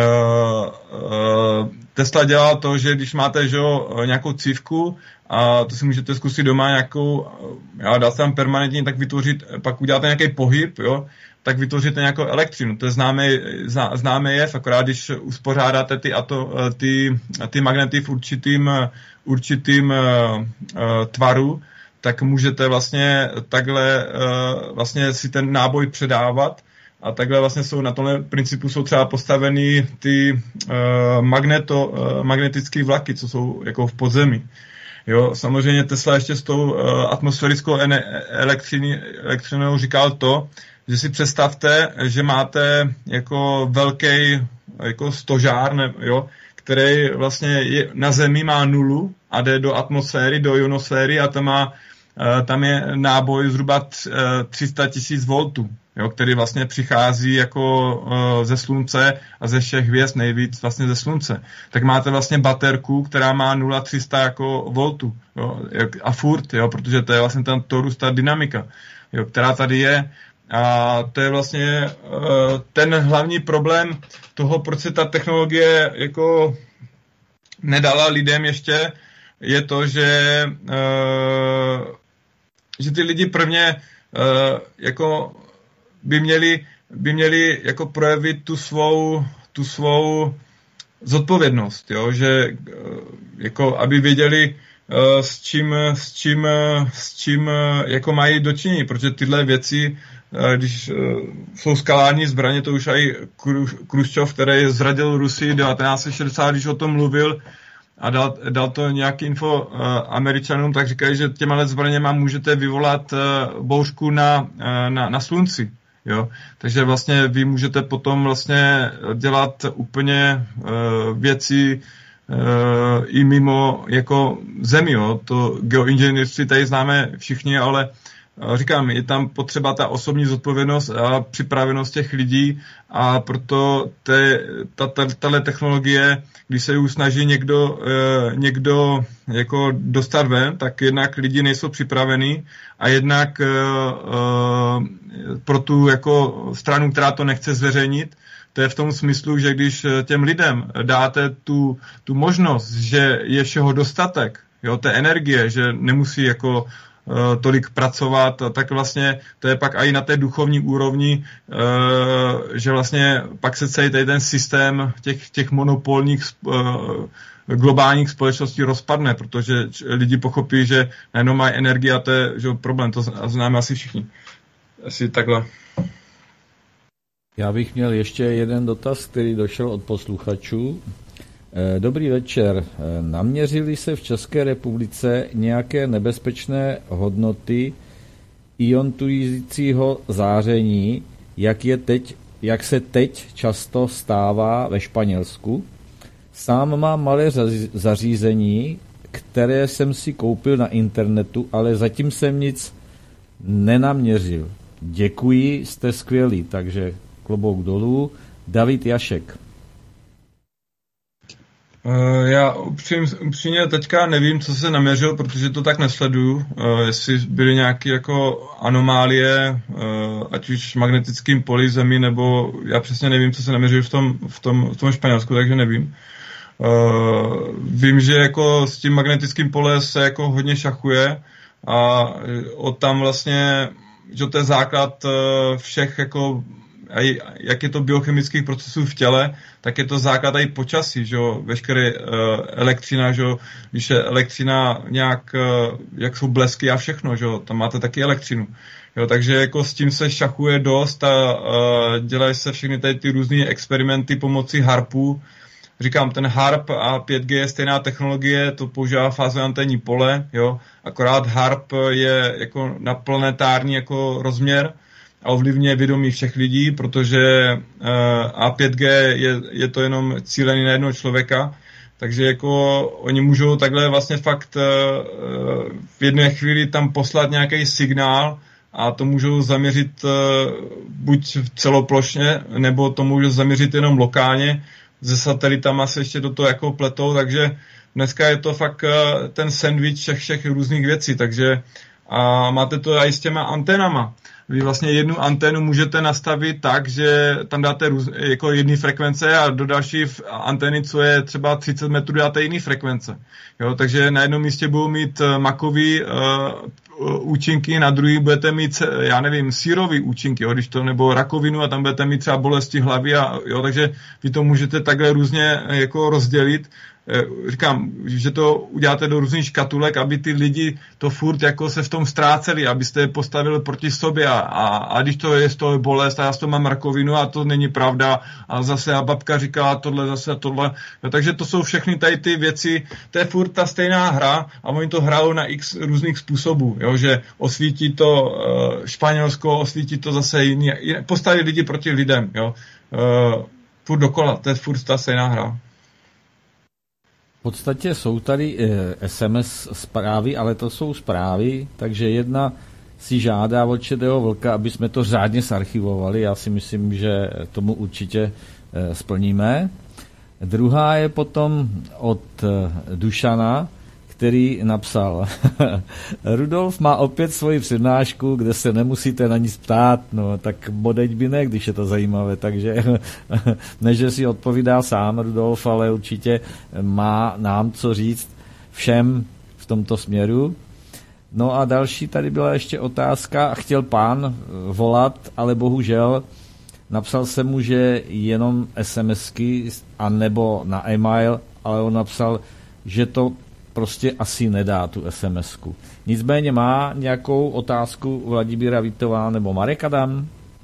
Tesla dělal to, že když máte že jo, nějakou cívku, a to si můžete zkusit doma nějakou, já dát tam permanentní, tak vytvořit, pak uděláte nějaký pohyb, jo, tak vytvoříte nějakou elektřinu. To je známý, zná, známý jev, akorát když uspořádáte ty, ato, ty, ty magnety v určitým, určitým uh, tvaru, tak můžete vlastně takhle uh, vlastně si ten náboj předávat a takhle vlastně jsou na tomhle principu jsou třeba postaveny ty uh, magneto, uh, magnetické vlaky, co jsou jako v podzemí. Jo, samozřejmě Tesla ještě s tou uh, atmosférickou elektřinou říkal to, že si představte, že máte jako velký jako stožár, ne, jo, který vlastně je, na Zemi má nulu a jde do atmosféry, do ionosféry a tam, má, tam je náboj zhruba tři sta tisíc voltů, jo, který vlastně přichází jako ze slunce a ze všech hvězd nejvíc vlastně ze slunce. Tak máte vlastně baterku, která má nula celá tři sta jako voltů, jo, a furt, jo, protože to je vlastně ten torus, ta dynamika, jo, která tady je. A to je vlastně uh, ten hlavní problém toho, proč se ta technologie jako nedala lidem ještě, je to, že, uh, že ty lidi prvně uh, jako by měli, by měli jako projevit tu svou, tu svou zodpovědnost, jo? Že uh, jako aby věděli, uh, s čím, s čím, s čím uh, jako mají dočinění, protože tyhle věci když jsou skalární zbraně, to už i Chruščov, který zradil Rusii devatenáct set šedesát, když o tom mluvil a dal, dal to nějaký info uh, Američanům, tak říkají, že těma zbraněma můžete vyvolat uh, bouřku na, uh, na, na slunci. Jo? Takže vlastně vy můžete potom vlastně dělat úplně uh, věci uh, i mimo jako zemi. Jo? To geoinženýrství tady známe všichni, ale říkám, je tam potřeba ta osobní zodpovědnost a připravenost těch lidí a proto te, ta, ta, tato technologie, když se ji snaží někdo, eh, někdo jako dostat ven, tak jednak lidi nejsou připravení a jednak eh, eh, pro tu jako stranu, která to nechce zveřejnit, to je v tom smyslu, že když těm lidem dáte tu, tu možnost, že je všeho dostatek, jo, té energie, že nemusí jako tolik pracovat, tak vlastně to je pak i na té duchovní úrovni, že vlastně pak se celý tady ten systém těch, těch monopolních globálních společností rozpadne, protože lidi pochopí, že najednou mají energii a to je že problém, to známe asi všichni. Asi takhle. Já bych měl ještě jeden dotaz, který došel od posluchačů. Dobrý večer. Naměřily se v České republice nějaké nebezpečné hodnoty iontujícího záření, jak, je teď, jak se teď často stává ve Španělsku? Sám mám malé zařízení, které jsem si koupil na internetu, ale zatím jsem nic nenaměřil. Děkuji, jste skvělí, takže klobouk dolů. David Jašek. Uh, já upřím, upřímně teďka nevím, co se naměřil, protože to tak nesleduju. Uh, jestli byly nějaké jako anomálie, uh, ať už magnetickým poli zemi, nebo já přesně nevím, co se naměřil v tom, v tom, v tom Španělsku, takže nevím. Uh, vím, že jako s tím magnetickým pole se jako hodně šachuje a od tam vlastně, že to je základ uh, všech jako a jak je to biochemických procesů v těle, tak je to základ i počasí, že jo, veškeré uh, elektřina, že jo, když je elektřina nějak, uh, jak jsou blesky a všechno, že jo, tam máte taky elektřinu. Jo, takže jako s tím se šachuje dost a uh, dělají se všechny tady ty různé experimenty pomocí harpů. Říkám, ten harp a pět G je stejná technologie, to používá fázové anténní pole, jo, akorát harp je jako na planetární jako rozměr, a ovlivňuje vědomí všech lidí, protože uh, A pět G je, je to jenom cílený na jednoho člověka, takže jako oni můžou takhle vlastně fakt uh, v jedné chvíli tam poslat nějaký signál a to můžou zaměřit buď celoplošně, nebo to můžou zaměřit jenom lokálně. Se satelitama se ještě do toho jako pletou, takže dneska je to fakt ten sandwich všech, všech různých věcí, takže a máte to i s těma anténama. Vy vlastně jednu anténu můžete nastavit tak, že tam dáte růz, jako jedné frekvence a do další antény, co je třeba třicet metrů, dáte jiný frekvence. Jo, takže na jednom místě budou mít makový uh, účinky, na druhý budete mít, já nevím, sírový účinky, jo, když to, nebo rakovinu a tam budete mít třeba bolesti hlavy, a, jo, takže vy to můžete takhle různě jako rozdělit. Říkám, že to uděláte do různých škatulek, aby ty lidi to furt jako se v tom ztráceli, abyste je postavili proti sobě a, a, a když to je z toho bolest a já z toho mám rakovinu a to není pravda a zase a babka říkala tohle, zase tohle. No, takže to jsou všechny tady ty věci, to je furt ta stejná hra a oni to hrajou na x různých způsobů, jo, že osvítí to uh, Španělsko, osvítí to zase jiný, postaví lidi proti lidem, jo. Uh, furt dokola, to je furt ta stejná hra. V podstatě jsou tady es em es zprávy, ale to jsou zprávy, takže jedna si žádá od Šedého vlka, aby jsme to řádně zarchivovali. Já si myslím, že tomu určitě splníme. Druhá je potom od Dušana, který napsal Rudolf má opět svoji přednášku, kde se nemusíte na nic ptát, no tak bodeď by ne, když je to zajímavé, takže ne, že si odpovídá sám Rudolf, ale určitě má nám co říct všem v tomto směru. No a další tady byla ještě otázka, chtěl pán volat, ale bohužel napsal jsem mu, že jenom SMSky a nebo na e-mail, ale on napsal, že to prostě asi nedá tu SMSku. Nicméně má nějakou otázku Vladimíra Vítová nebo Marek Adam?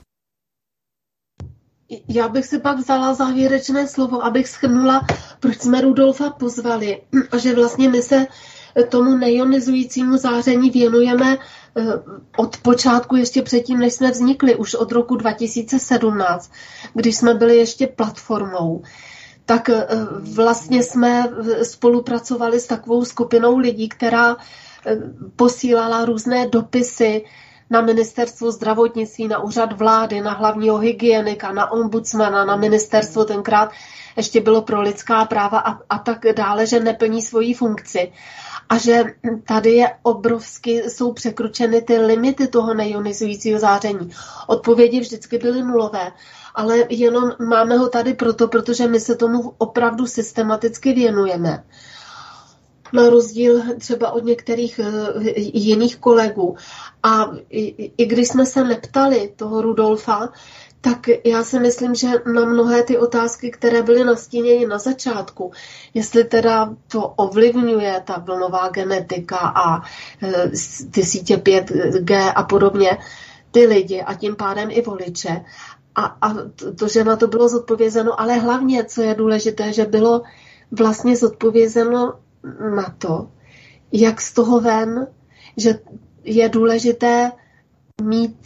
Já bych si pak vzala závěrečné slovo, abych shrnula, proč jsme Rudolfa pozvali. A že vlastně my se tomu neionizujícímu záření věnujeme od počátku, ještě předtím, než jsme vznikli, už od roku dva tisíce sedmnáct, když jsme byli ještě platformou. Tak vlastně jsme spolupracovali s takovou skupinou lidí, která posílala různé dopisy na ministerstvo zdravotnictví, na úřad vlády, na hlavního hygienika, na ombudsmana, na ministerstvo, tenkrát ještě bylo pro lidská práva a, a tak dále, že neplní svoji funkci. A že tady je obrovsky, jsou překročeny ty limity toho neionizujícího záření. Odpovědi vždycky byly nulové, ale jenom máme ho tady proto, protože my se tomu opravdu systematicky věnujeme. Na rozdíl třeba od některých jiných kolegů. A i, i když jsme se neptali toho Rudolfa, tak já si myslím, že na mnohé ty otázky, které byly nastíněny na začátku, jestli teda to ovlivňuje ta vlnová genetika a ty sítě pět G a podobně, ty lidi a tím pádem i voliče, a, a to, že na to bylo zodpovězeno, ale hlavně, co je důležité, že bylo vlastně zodpovězeno na to, jak z toho ven, že je důležité mít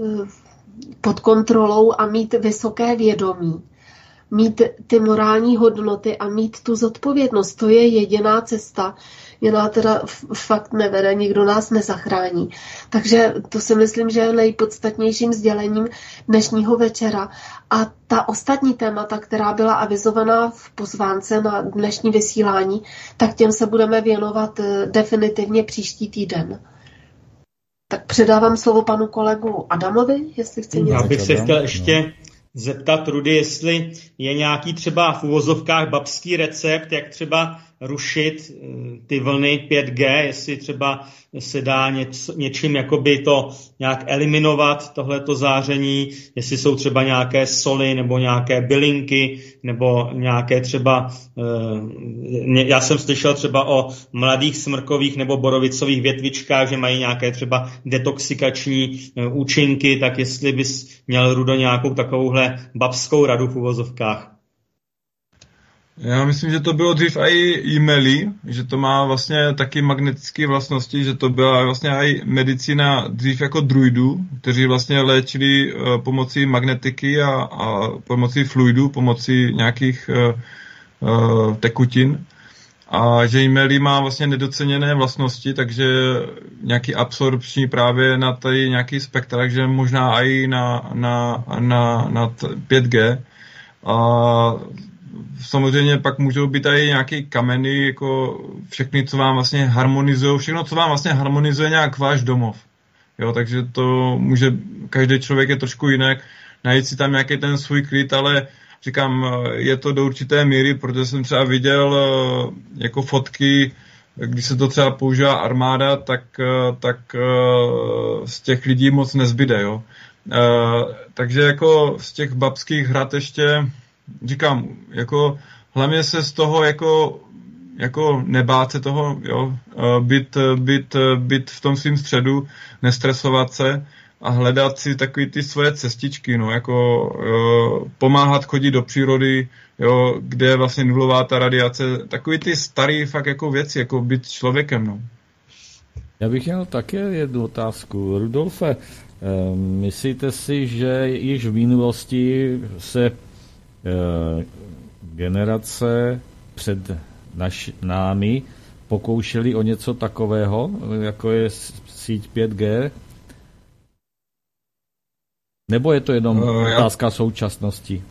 pod kontrolou a mít vysoké vědomí, mít ty morální hodnoty a mít tu zodpovědnost. To je jediná cesta. Jiná teda fakt nevede, nikdo nás nezachrání. Takže to si myslím, že je nejpodstatnějším sdělením dnešního večera. A ta ostatní témata, která byla avizovaná v pozvánce na dnešní vysílání, tak těm se budeme věnovat definitivně příští týden. Tak předávám slovo panu kolegu Adamovi, jestli chce něco. Já bych se chtěl ještě zeptat Rudy, jestli je nějaký třeba v uvozovkách babský recept, jak třeba rušit ty vlny pět G, jestli třeba se dá něco, něčím jakoby to nějak eliminovat, tohleto záření, jestli jsou třeba nějaké soli nebo nějaké bylinky, nebo nějaké třeba, já jsem slyšel třeba o mladých smrkových nebo borovicových větvičkách, že mají nějaké třeba detoxikační účinky, tak jestli bys měl, Rudo, nějakou takovouhle babskou radu v uvozovkách. Já myslím, že to bylo dřív i e-maily, že to má vlastně taky magnetické vlastnosti, že to byla vlastně i medicína dřív jako druidů, kteří vlastně léčili uh, pomocí magnetiky a, a pomocí fluidů, pomocí nějakých uh, uh, tekutin. a že e-maily má vlastně nedoceněné vlastnosti, takže nějaký absorpční právě na tady nějaký spektra, takže možná i na, na, na, na pět G. A samozřejmě pak můžou být tady nějaké kameny, jako všechny, co vám vlastně harmonizují, všechno, co vám vlastně harmonizuje nějak váš domov. Jo, takže to může, každý člověk je trošku jinak, najít si tam nějaký ten svůj klid, ale říkám, je to do určité míry, protože jsem třeba viděl jako fotky, když se to třeba používá armáda, tak, tak z těch lidí moc nezbyde, jo. Takže jako z těch babských hrad ještě, říkám, jako hlavně se z toho jako, jako nebát se toho, jo, být, být, být v tom svým středu, nestresovat se a hledat si takový ty svoje cestičky, no, jako jo, pomáhat chodit do přírody, jo, kde je vlastně nulová ta radiace, takový ty starý fakt jako věci, jako být člověkem, no. Já bych měl také jednu otázku. Rudolfe, myslíte si, že již v minulosti se generace před naš, námi pokoušeli o něco takového, jako je síť pět G? Nebo je to jenom uh, otázka já... současnosti?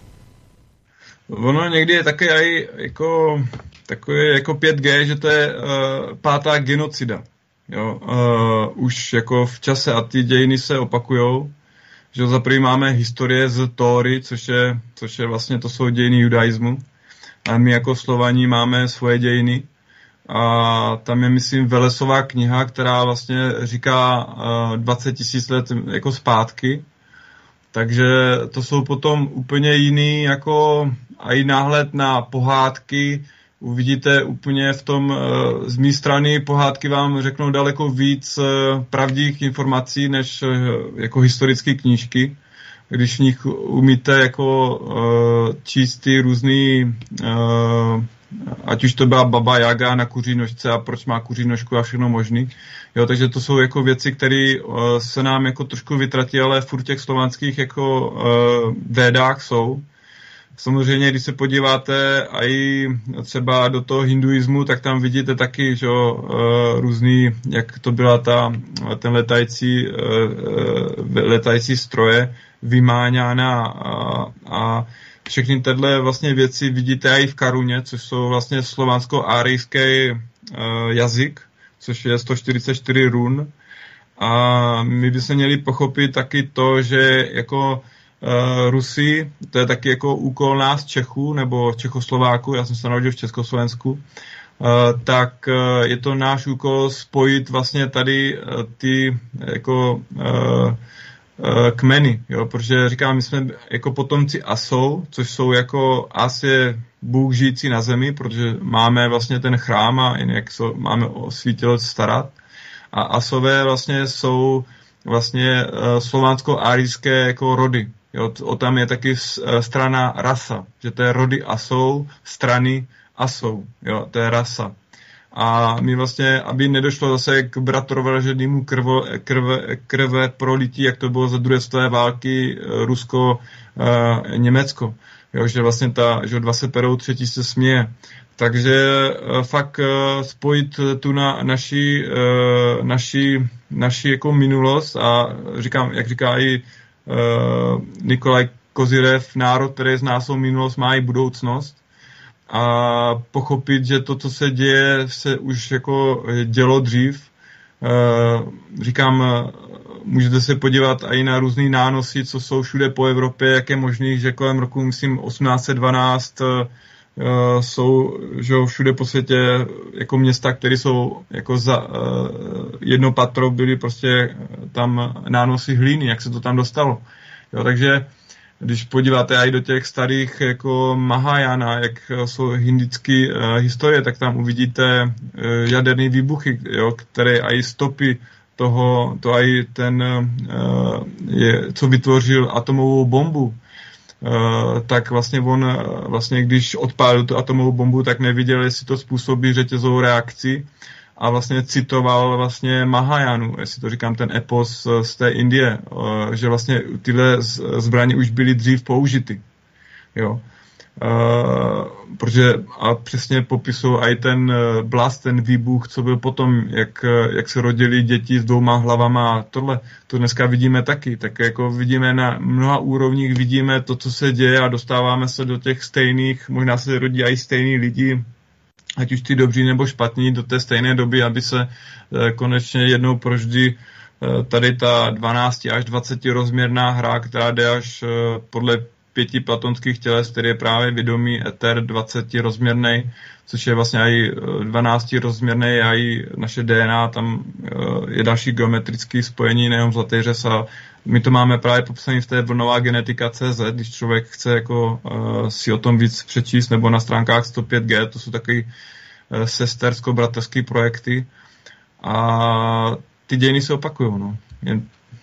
Ono někdy je také aj jako, takové jako pět G, že to je uh, pátá genocida. Jo? Uh, už jako v čase a ty dějiny se opakujou. Že za první máme historie z Tóry, což je, což je vlastně, to jsou dějiny judaismu. A my jako Slovaní máme svoje dějiny. A tam je, myslím, Velesová kniha, která vlastně říká uh, dvacet tisíc let jako zpátky. Takže to jsou potom úplně jiný, jako a i náhled na pohádky. Uvidíte úplně v tom, z mé strany pohádky vám řeknou daleko víc pravdivých informací, než jako historické knížky. Když v nich umíte jako číst ty různý, ať už to byla Baba Jaga na kuří nožce a proč má kuří nožku a všechno možný. Jo, takže to jsou jako věci, které uh, se nám jako trošku vytratí, ale furt těch slovanských jako uh, védách jsou. Samozřejmě, když se podíváte i třeba do toho hinduismu, tak tam vidíte taky, že uh, různý, jak to byla ta, ten letající, uh, letající stroje, Vymáňána a, a všechny tyhle vlastně věci vidíte i v Karuně, což jsou vlastně slovansko-árijský uh, jazyk, což je sto čtyřicet čtyři run. A my bychom měli pochopit taky to, že jako uh, Rusi, to je taky jako úkol nás Čechů, nebo Čechoslováků, já jsem se narodil v Československu, uh, tak uh, je to náš úkol spojit vlastně tady uh, ty jako uh, kmeny, jo, protože říkám, my jsme jako potomci Asou, což jsou jako As je Bůh žijící na zemi, protože máme vlastně ten chrám a jak so, máme o svítilec starat. A Asové vlastně jsou vlastně uh, slovansko-árijské jako rody. Jo, o tam je taky uh, strana rasa, že to je rody Asou, strany Asou, jo, to je rasa. A my vlastně, aby nedošlo zase k bratrovražednému krve, krve, krve prolití, jak to bylo za druhé světové války Rusko-Německo. Jo, že vlastně ta, že dva se perou, třetí se směje. Takže fakt spojit tu na naši, naši, naši jako minulost a říkám, jak říká i Nikolaj Kozyrev, národ, který zná svou minulost, má i budoucnost. A pochopit, že to, co se děje, se už jako dělo dřív. Říkám, můžete se podívat i na různý nánosy, co jsou všude po Evropě, jak je možný, že kolem roku, myslím, osmnáct set dvanáct jsou, že všude po světě jako města, které jsou jako za jedno patro, byly prostě tam nánosy hlíny, jak se to tam dostalo. Jo, takže když podíváte i do těch starých jako Mahajana, jak jsou hindické uh, historie, tak tam uvidíte uh, jaderné výbuchy, jo, které i stopy toho, to i ten, uh, je, co vytvořil atomovou bombu, uh, tak vlastně on, uh, vlastně když odpálil tu atomovou bombu, tak neviděl, jestli to způsobí řetězovou reakci a vlastně citoval vlastně Mahajanu, jestli to říkám, ten epos z té Indie, že vlastně tyhle zbraně už byly dřív použity. Jo. Uh, protože a přesně popisují i ten blast, ten výbuch, co byl potom, jak, jak se rodili děti s dvouma hlavama a tohle, to dneska vidíme taky, tak jako vidíme na mnoha úrovních, vidíme to, co se děje a dostáváme se do těch stejných, možná se rodí i stejný lidi, ať už ty dobří nebo špatní, do té stejné doby, aby se konečně jednou provždy tady ta dvanáct až dvacet rozměrná hra, která jde až podle pěti platonských těles, který je právě vědomý eter dvacetirozměrný, což je vlastně i dvanáctirozměrný, a i naše D N A, tam je další geometrické spojení, nejenom zlatý řez, a my to máme právě popsané v té vlnová genetika tečka cé zet, když člověk chce jako uh, si o tom víc přečíst, nebo na stránkách sto pět G, to jsou takový uh, sestersko-bratrský projekty, a ty dějiny se opakují, no. Jen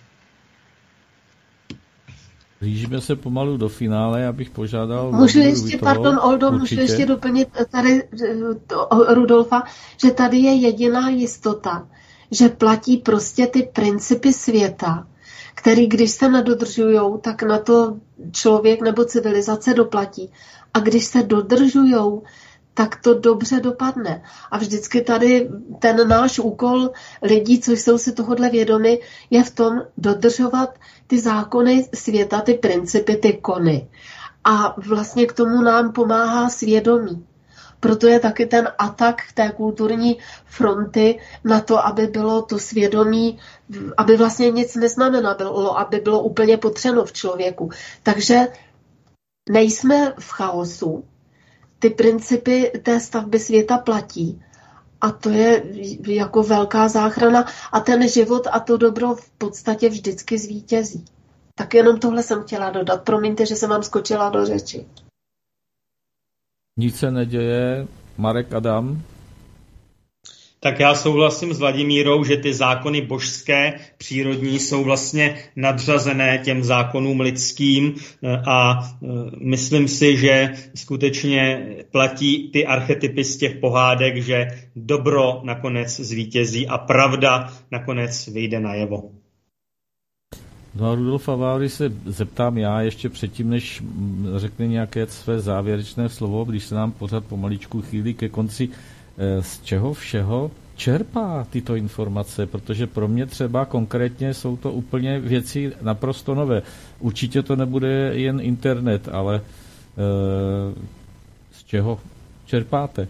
blížíme se pomalu do finále, abych požádal... Můžu ještě, toho, pardon, Oldo, určitě. můžu ještě doplnit tady to, Rudolfa, že tady je jediná jistota, že platí prostě ty principy světa, který když se nedodržujou, tak na to člověk nebo civilizace doplatí. A když se dodržujou, tak to dobře dopadne. A vždycky tady ten náš úkol lidí, co jsou si tohodle vědomi, je v tom dodržovat ty zákony světa, ty principy, ty kony. A vlastně k tomu nám pomáhá svědomí. Proto je taky ten atak té kulturní fronty na to, aby bylo to svědomí, aby vlastně nic neznamenalo, aby bylo úplně potřeno v člověku. Takže nejsme v chaosu. Ty principy té stavby světa platí. A to je jako velká záchrana. A ten život a to dobro v podstatě vždycky zvítězí. Tak jenom tohle jsem chtěla dodat. Promiňte, že jsem vám skočila do řeči. Nic se neděje. Marek Adam? Tak já souhlasím s Vladimírou, že ty zákony božské, přírodní jsou vlastně nadřazené těm zákonům lidským, a myslím si, že skutečně platí ty archetypy z těch pohádek, že dobro nakonec zvítězí a pravda nakonec vyjde najevo. No a Rudolfa Vávry se zeptám já ještě předtím, než řekne nějaké své závěrečné slovo, když se nám pořád pomaličku chýlí ke konci. Z čeho všeho čerpá tyto informace, protože pro mě třeba konkrétně jsou to úplně věci naprosto nové. Určitě to nebude jen internet, ale e, z čeho čerpáte?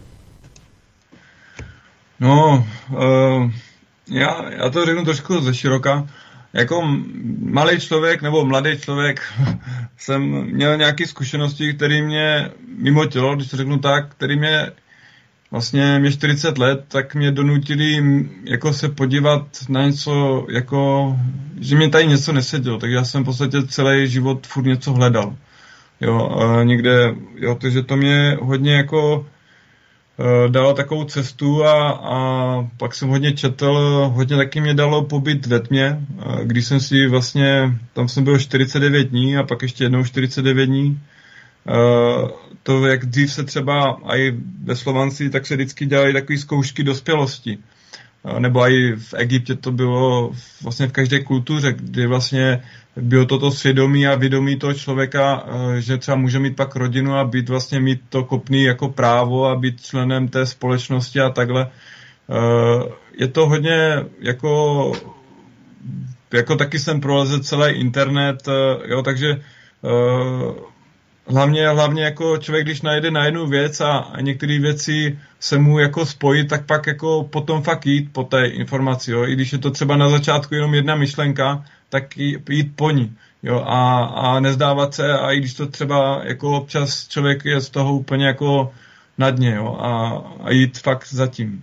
No, e, já, já to řeknu trošku ze široka. Jako malý člověk nebo mladý člověk jsem měl nějaké zkušenosti, které mě mimo tělo, když to řeknu tak, které mě vlastně mě čtyřicet let, tak mě donutili jako se podívat na něco, jako, že mě tady něco nesedělo, takže já jsem v podstatě celý život furt něco hledal. Jo, někde, jo, takže to mě hodně jako uh, dalo takovou cestu, a, a pak jsem hodně četl, hodně taky mě dalo pobyt ve tmě, když jsem si vlastně, tam jsem byl čtyřicet devět dní a pak ještě jednou čtyřicet devět dní. Uh, to, jak dřív se třeba i ve Slovanci, tak se vždycky dělaly takové zkoušky dospělosti. Uh, nebo i v Egyptě to bylo vlastně v každé kultuře, kdy vlastně bylo toto svědomí a vědomí toho člověka, uh, že třeba může mít pak rodinu a být vlastně mít to kopný jako právo a být členem té společnosti a takhle. Uh, je to hodně jako jako taky jsem prolezl celý internet, uh, jo, takže uh, Hlavně, hlavně jako člověk, když najde na jednu věc a, a některé věci se mu jako spojí, tak pak jako potom fakt jít po té informaci, jo. I když je to třeba na začátku jenom jedna myšlenka, tak jít po ní, jo. A, a nezdávat se, a i když to třeba jako občas člověk je z toho úplně jako na dně, jo. A, a jít fakt za tím.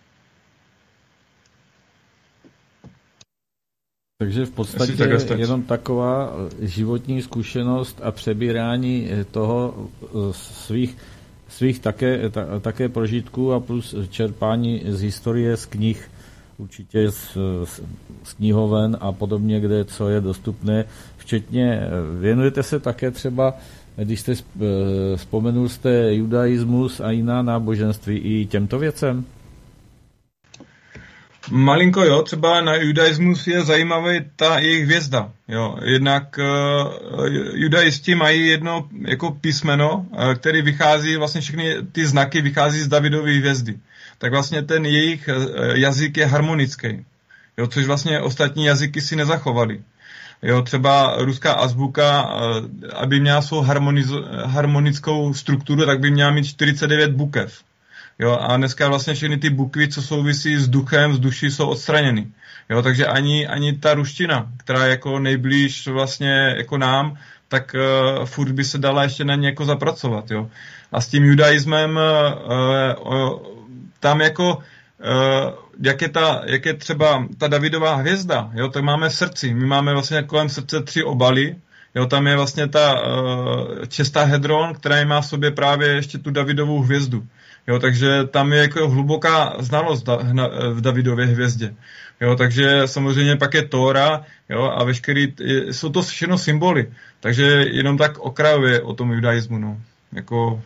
Takže v podstatě jenom taková životní zkušenost a přebírání toho svých, svých také, ta, také prožitků a plus čerpání z historie, z knih, určitě z, z knihoven a podobně, kde co je dostupné. Včetně, věnujete se také třeba, když jste vzpomenul jste judaismus a jiná náboženství, i těmto věcem? Malinko jo, třeba na judaismus je zajímavý ta jejich hvězda. Jo. Jednak uh, judaisti mají jedno jako písmeno, uh, který vychází, vlastně všechny ty znaky vychází z Davidovy hvězdy. Tak vlastně ten jejich uh, jazyk je harmonický. Jo, což vlastně ostatní jazyky si nezachovali. Jo, třeba ruská azbuka, uh, aby měla svou harmoniz- harmonickou strukturu, tak by měla mít čtyřicet devět bukev. Jo, a dneska vlastně všechny ty bukvy, co souvisí s duchem, s duší, jsou odstraněny. Jo, takže ani, ani ta ruština, která je jako nejblíž vlastně jako nám, tak uh, furt by se dala ještě na ně jako zapracovat. Jo. A s tím judaismem uh, uh, tam jako, uh, jak, je ta, jak je třeba ta Davidová hvězda, jo, tak máme v srdci. My máme vlastně kolem srdce tři obaly. Jo, tam je vlastně ta uh, čestá hedron, která má v sobě právě ještě tu Davidovou hvězdu. Jo, takže tam je jako hluboká znalost v Davidově hvězdě. Jo, takže samozřejmě pak je Tóra, jo, a veškerý, jsou to všechno symboly. Takže jenom tak okrajově o tom judaismu, no. Jako...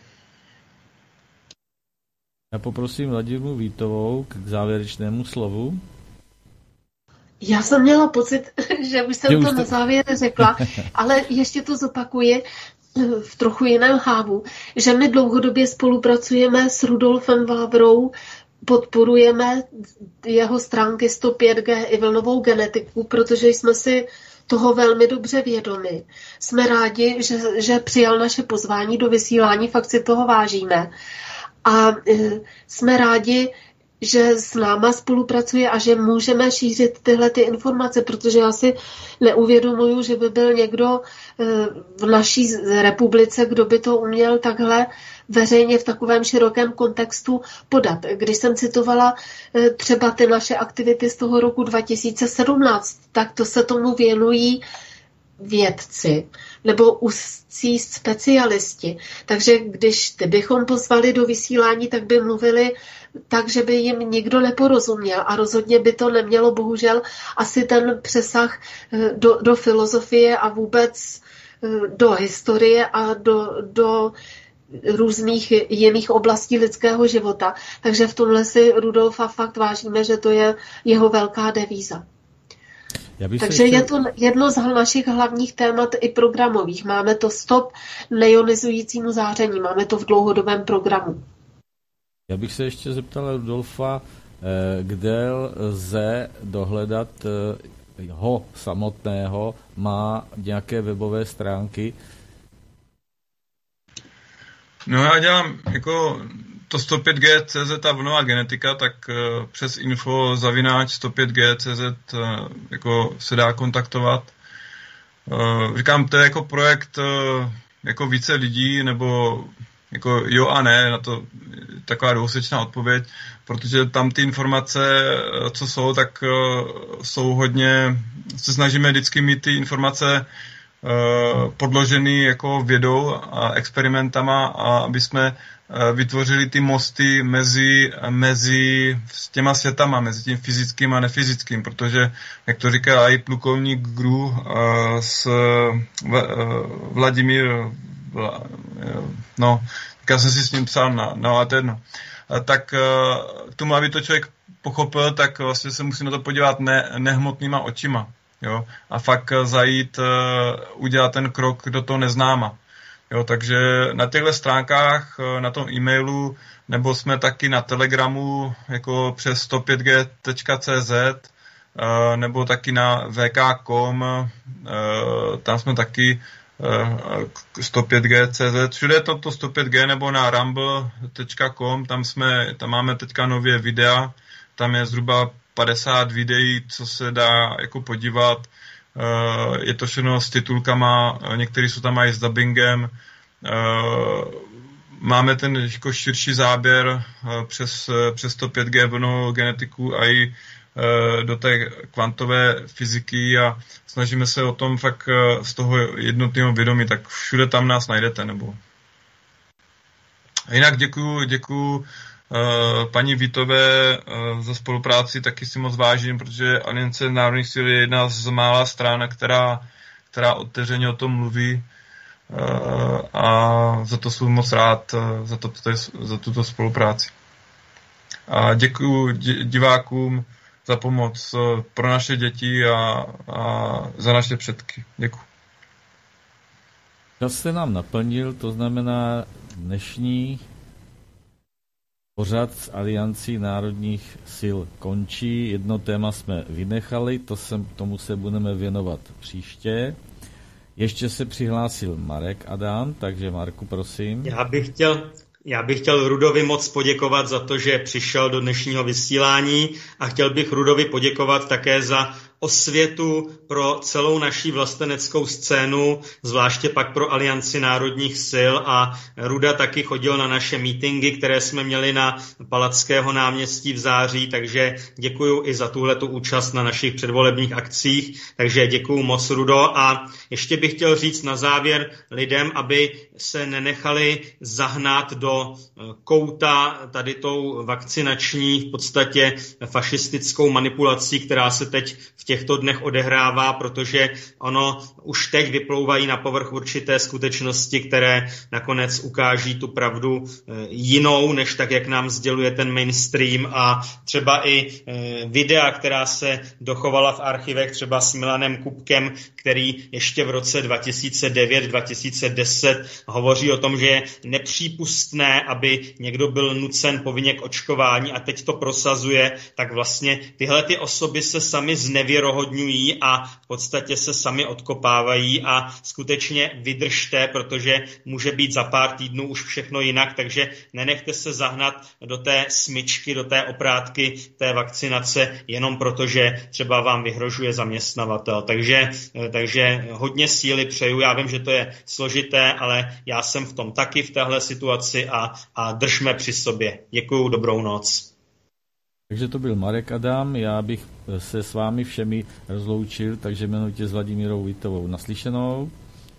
Já poprosím Ladimu Vítovou k závěrečnému slovu. Já jsem měla pocit, že už jsem že to už na závěr řekla, ale ještě to zopakuji v trochu jiném hávu, že my dlouhodobě spolupracujeme s Rudolfem Vávrou, podporujeme jeho stránky sto pět G i vlnovou genetiku, protože jsme si toho velmi dobře vědomi. Jsme rádi, že, že přijal naše pozvání do vysílání, fakt si toho vážíme. A e, jsme rádi, že s náma spolupracuje a že můžeme šířit tyhle ty informace, protože já si neuvědomuju, že by byl někdo v naší republice, kdo by to uměl takhle veřejně v takovém širokém kontextu podat. Když jsem citovala třeba ty naše aktivity z toho roku dva tisíce sedmnáct, tak to se tomu věnují vědci nebo úzcí specialisti. Takže když ty bychom pozvali do vysílání, tak by mluvili tak, že by jim nikdo neporozuměl a rozhodně by to nemělo bohužel asi ten přesah do, do filozofie a vůbec do historie a do, do různých jiných oblastí lidského života. Takže v tomhle si Rudolfa fakt vážíme, že to je jeho velká devíza. Takže ještě... je to jedno z našich hlavních témat i programových. Máme to stop neionizujícímu záření, máme to v dlouhodobém programu. Já bych se ještě zeptal Rudolfa, kde lze dohledat ho samotného, má nějaké webové stránky? No já dělám jako to sto pět G tečka cé zet a vlnová genetika, tak uh, přes info zavináč sto pět G tečka cé zet uh, jako se dá kontaktovat. Uh, říkám, to je jako projekt uh, jako více lidí, nebo jako jo a ne, na to taková dvousečná odpověď, protože tam ty informace, co jsou, tak uh, jsou hodně, se snažíme vždycky mít ty informace uh, podložený jako vědou a experimentama, a aby jsme vytvořili ty mosty mezi, mezi těma světama, mezi tím fyzickým a nefyzickým, protože, jak to říká i plukovník Gru uh, s uh, Vladimír, Vla, uh, no, já jsem si s ním psal na, na Laterno, uh, tak uh, k tomu, aby to člověk pochopil, tak vlastně se musí na to podívat ne, nehmotnýma očima, jo, a fakt zajít, uh, udělat ten krok do toho neznáma. Jo, takže na těchto stránkách, na tom e-mailu, nebo jsme taky na Telegramu jako přes sto pět G tečka cé zet, nebo taky na V K tečka com, tam jsme taky sto pět G tečka cé zet, všude je to, to sto pět G, nebo na rumble tečka com, tam, jsme, tam máme teďka nově videa, tam je zhruba padesát videí, co se dá jako podívat. Je to všechno s titulkama, některý jsou tam i s dubbingem. Máme ten jako širší záběr přes, přes sto pět G vlnovou genetiku a i do té kvantové fyziky a snažíme se o tom fakt z toho jednotného vědomí, tak všude tam nás najdete. Nebo... Jinak děkuju, děkuju paní Vítové za spolupráci, taky si moc vážím, protože Aliance národních sil je jedna z mála stran, která, která otevřeně o tom mluví, a za to jsem moc rád, za, to, za tuto spolupráci. A děkuju divákům za pomoc pro naše děti a, a za naše předky. Děkuji. Čas se nám naplnil, to znamená dnešní pořad z Aliancí národních sil končí. Jedno téma jsme vynechali, to se, tomu se budeme věnovat příště. Ještě se přihlásil Marek Adam, takže Marku, prosím. Já bych chtěl, já bych chtěl Rudovi moc poděkovat za to, že přišel do dnešního vysílání a chtěl bych Rudovi poděkovat také za osvětu pro celou naší vlasteneckou scénu, zvláště pak pro Alianci národních sil, a Ruda taky chodil na naše mítingy, které jsme měli na Palackého náměstí v září, takže děkuju i za tuhletu účast na našich předvolebních akcích, takže děkuju moc, Rudo. A ještě bych chtěl říct na závěr lidem, aby se nenechali zahnat do kouta tady tou vakcinační v podstatě fašistickou manipulací, která se teď v těchto dnech odehrává, protože ono už teď vyplouvají na povrch určité skutečnosti, které nakonec ukáží tu pravdu jinou, než tak, jak nám sděluje ten mainstream, a třeba i videa, která se dochovala v archivech, třeba s Milanem Kupkem, který ještě v roce dva tisíce devět dva tisíce deset hovoří o tom, že je nepřípustné, aby někdo byl nucen povinně k očkování, a teď to prosazuje, tak vlastně tyhle ty osoby se sami znevěrohodňují a v podstatě se sami odkopávají, a skutečně vydržte, protože může být za pár týdnů už všechno jinak, takže nenechte se zahnat do té smyčky, do té oprátky té vakcinace, jenom protože třeba vám vyhrožuje zaměstnavatel. Takže, takže hodně síly přeju, já vím, že to je složité, ale já jsem v tom taky v téhle situaci, a, a držme při sobě. Děkuju, dobrou noc. Takže to byl Marek Adam, já bych se s vámi všemi rozloučil, takže jmenujte s Vladimírou Vitovou. Naslyšenou.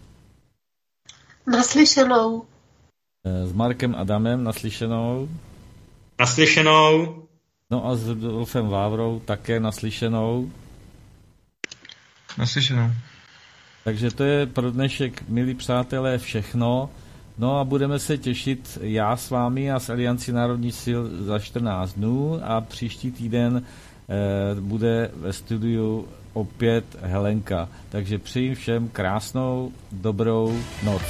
Naslyšenou. S Markem Adamem naslyšenou. Naslyšenou. No a s Rudolfem Vávrou také naslyšenou. Naslyšenou. Takže to je pro dnešek, milí přátelé, všechno. No a budeme se těšit já s vámi a s Aliancí národních sil za čtrnáct dnů, a příští týden eh, bude ve studiu opět Helenka. Takže přeji všem krásnou, dobrou noc.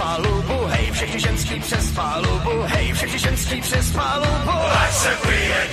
Přes palubu, hej, všechny ženský přes palubu, ať se plije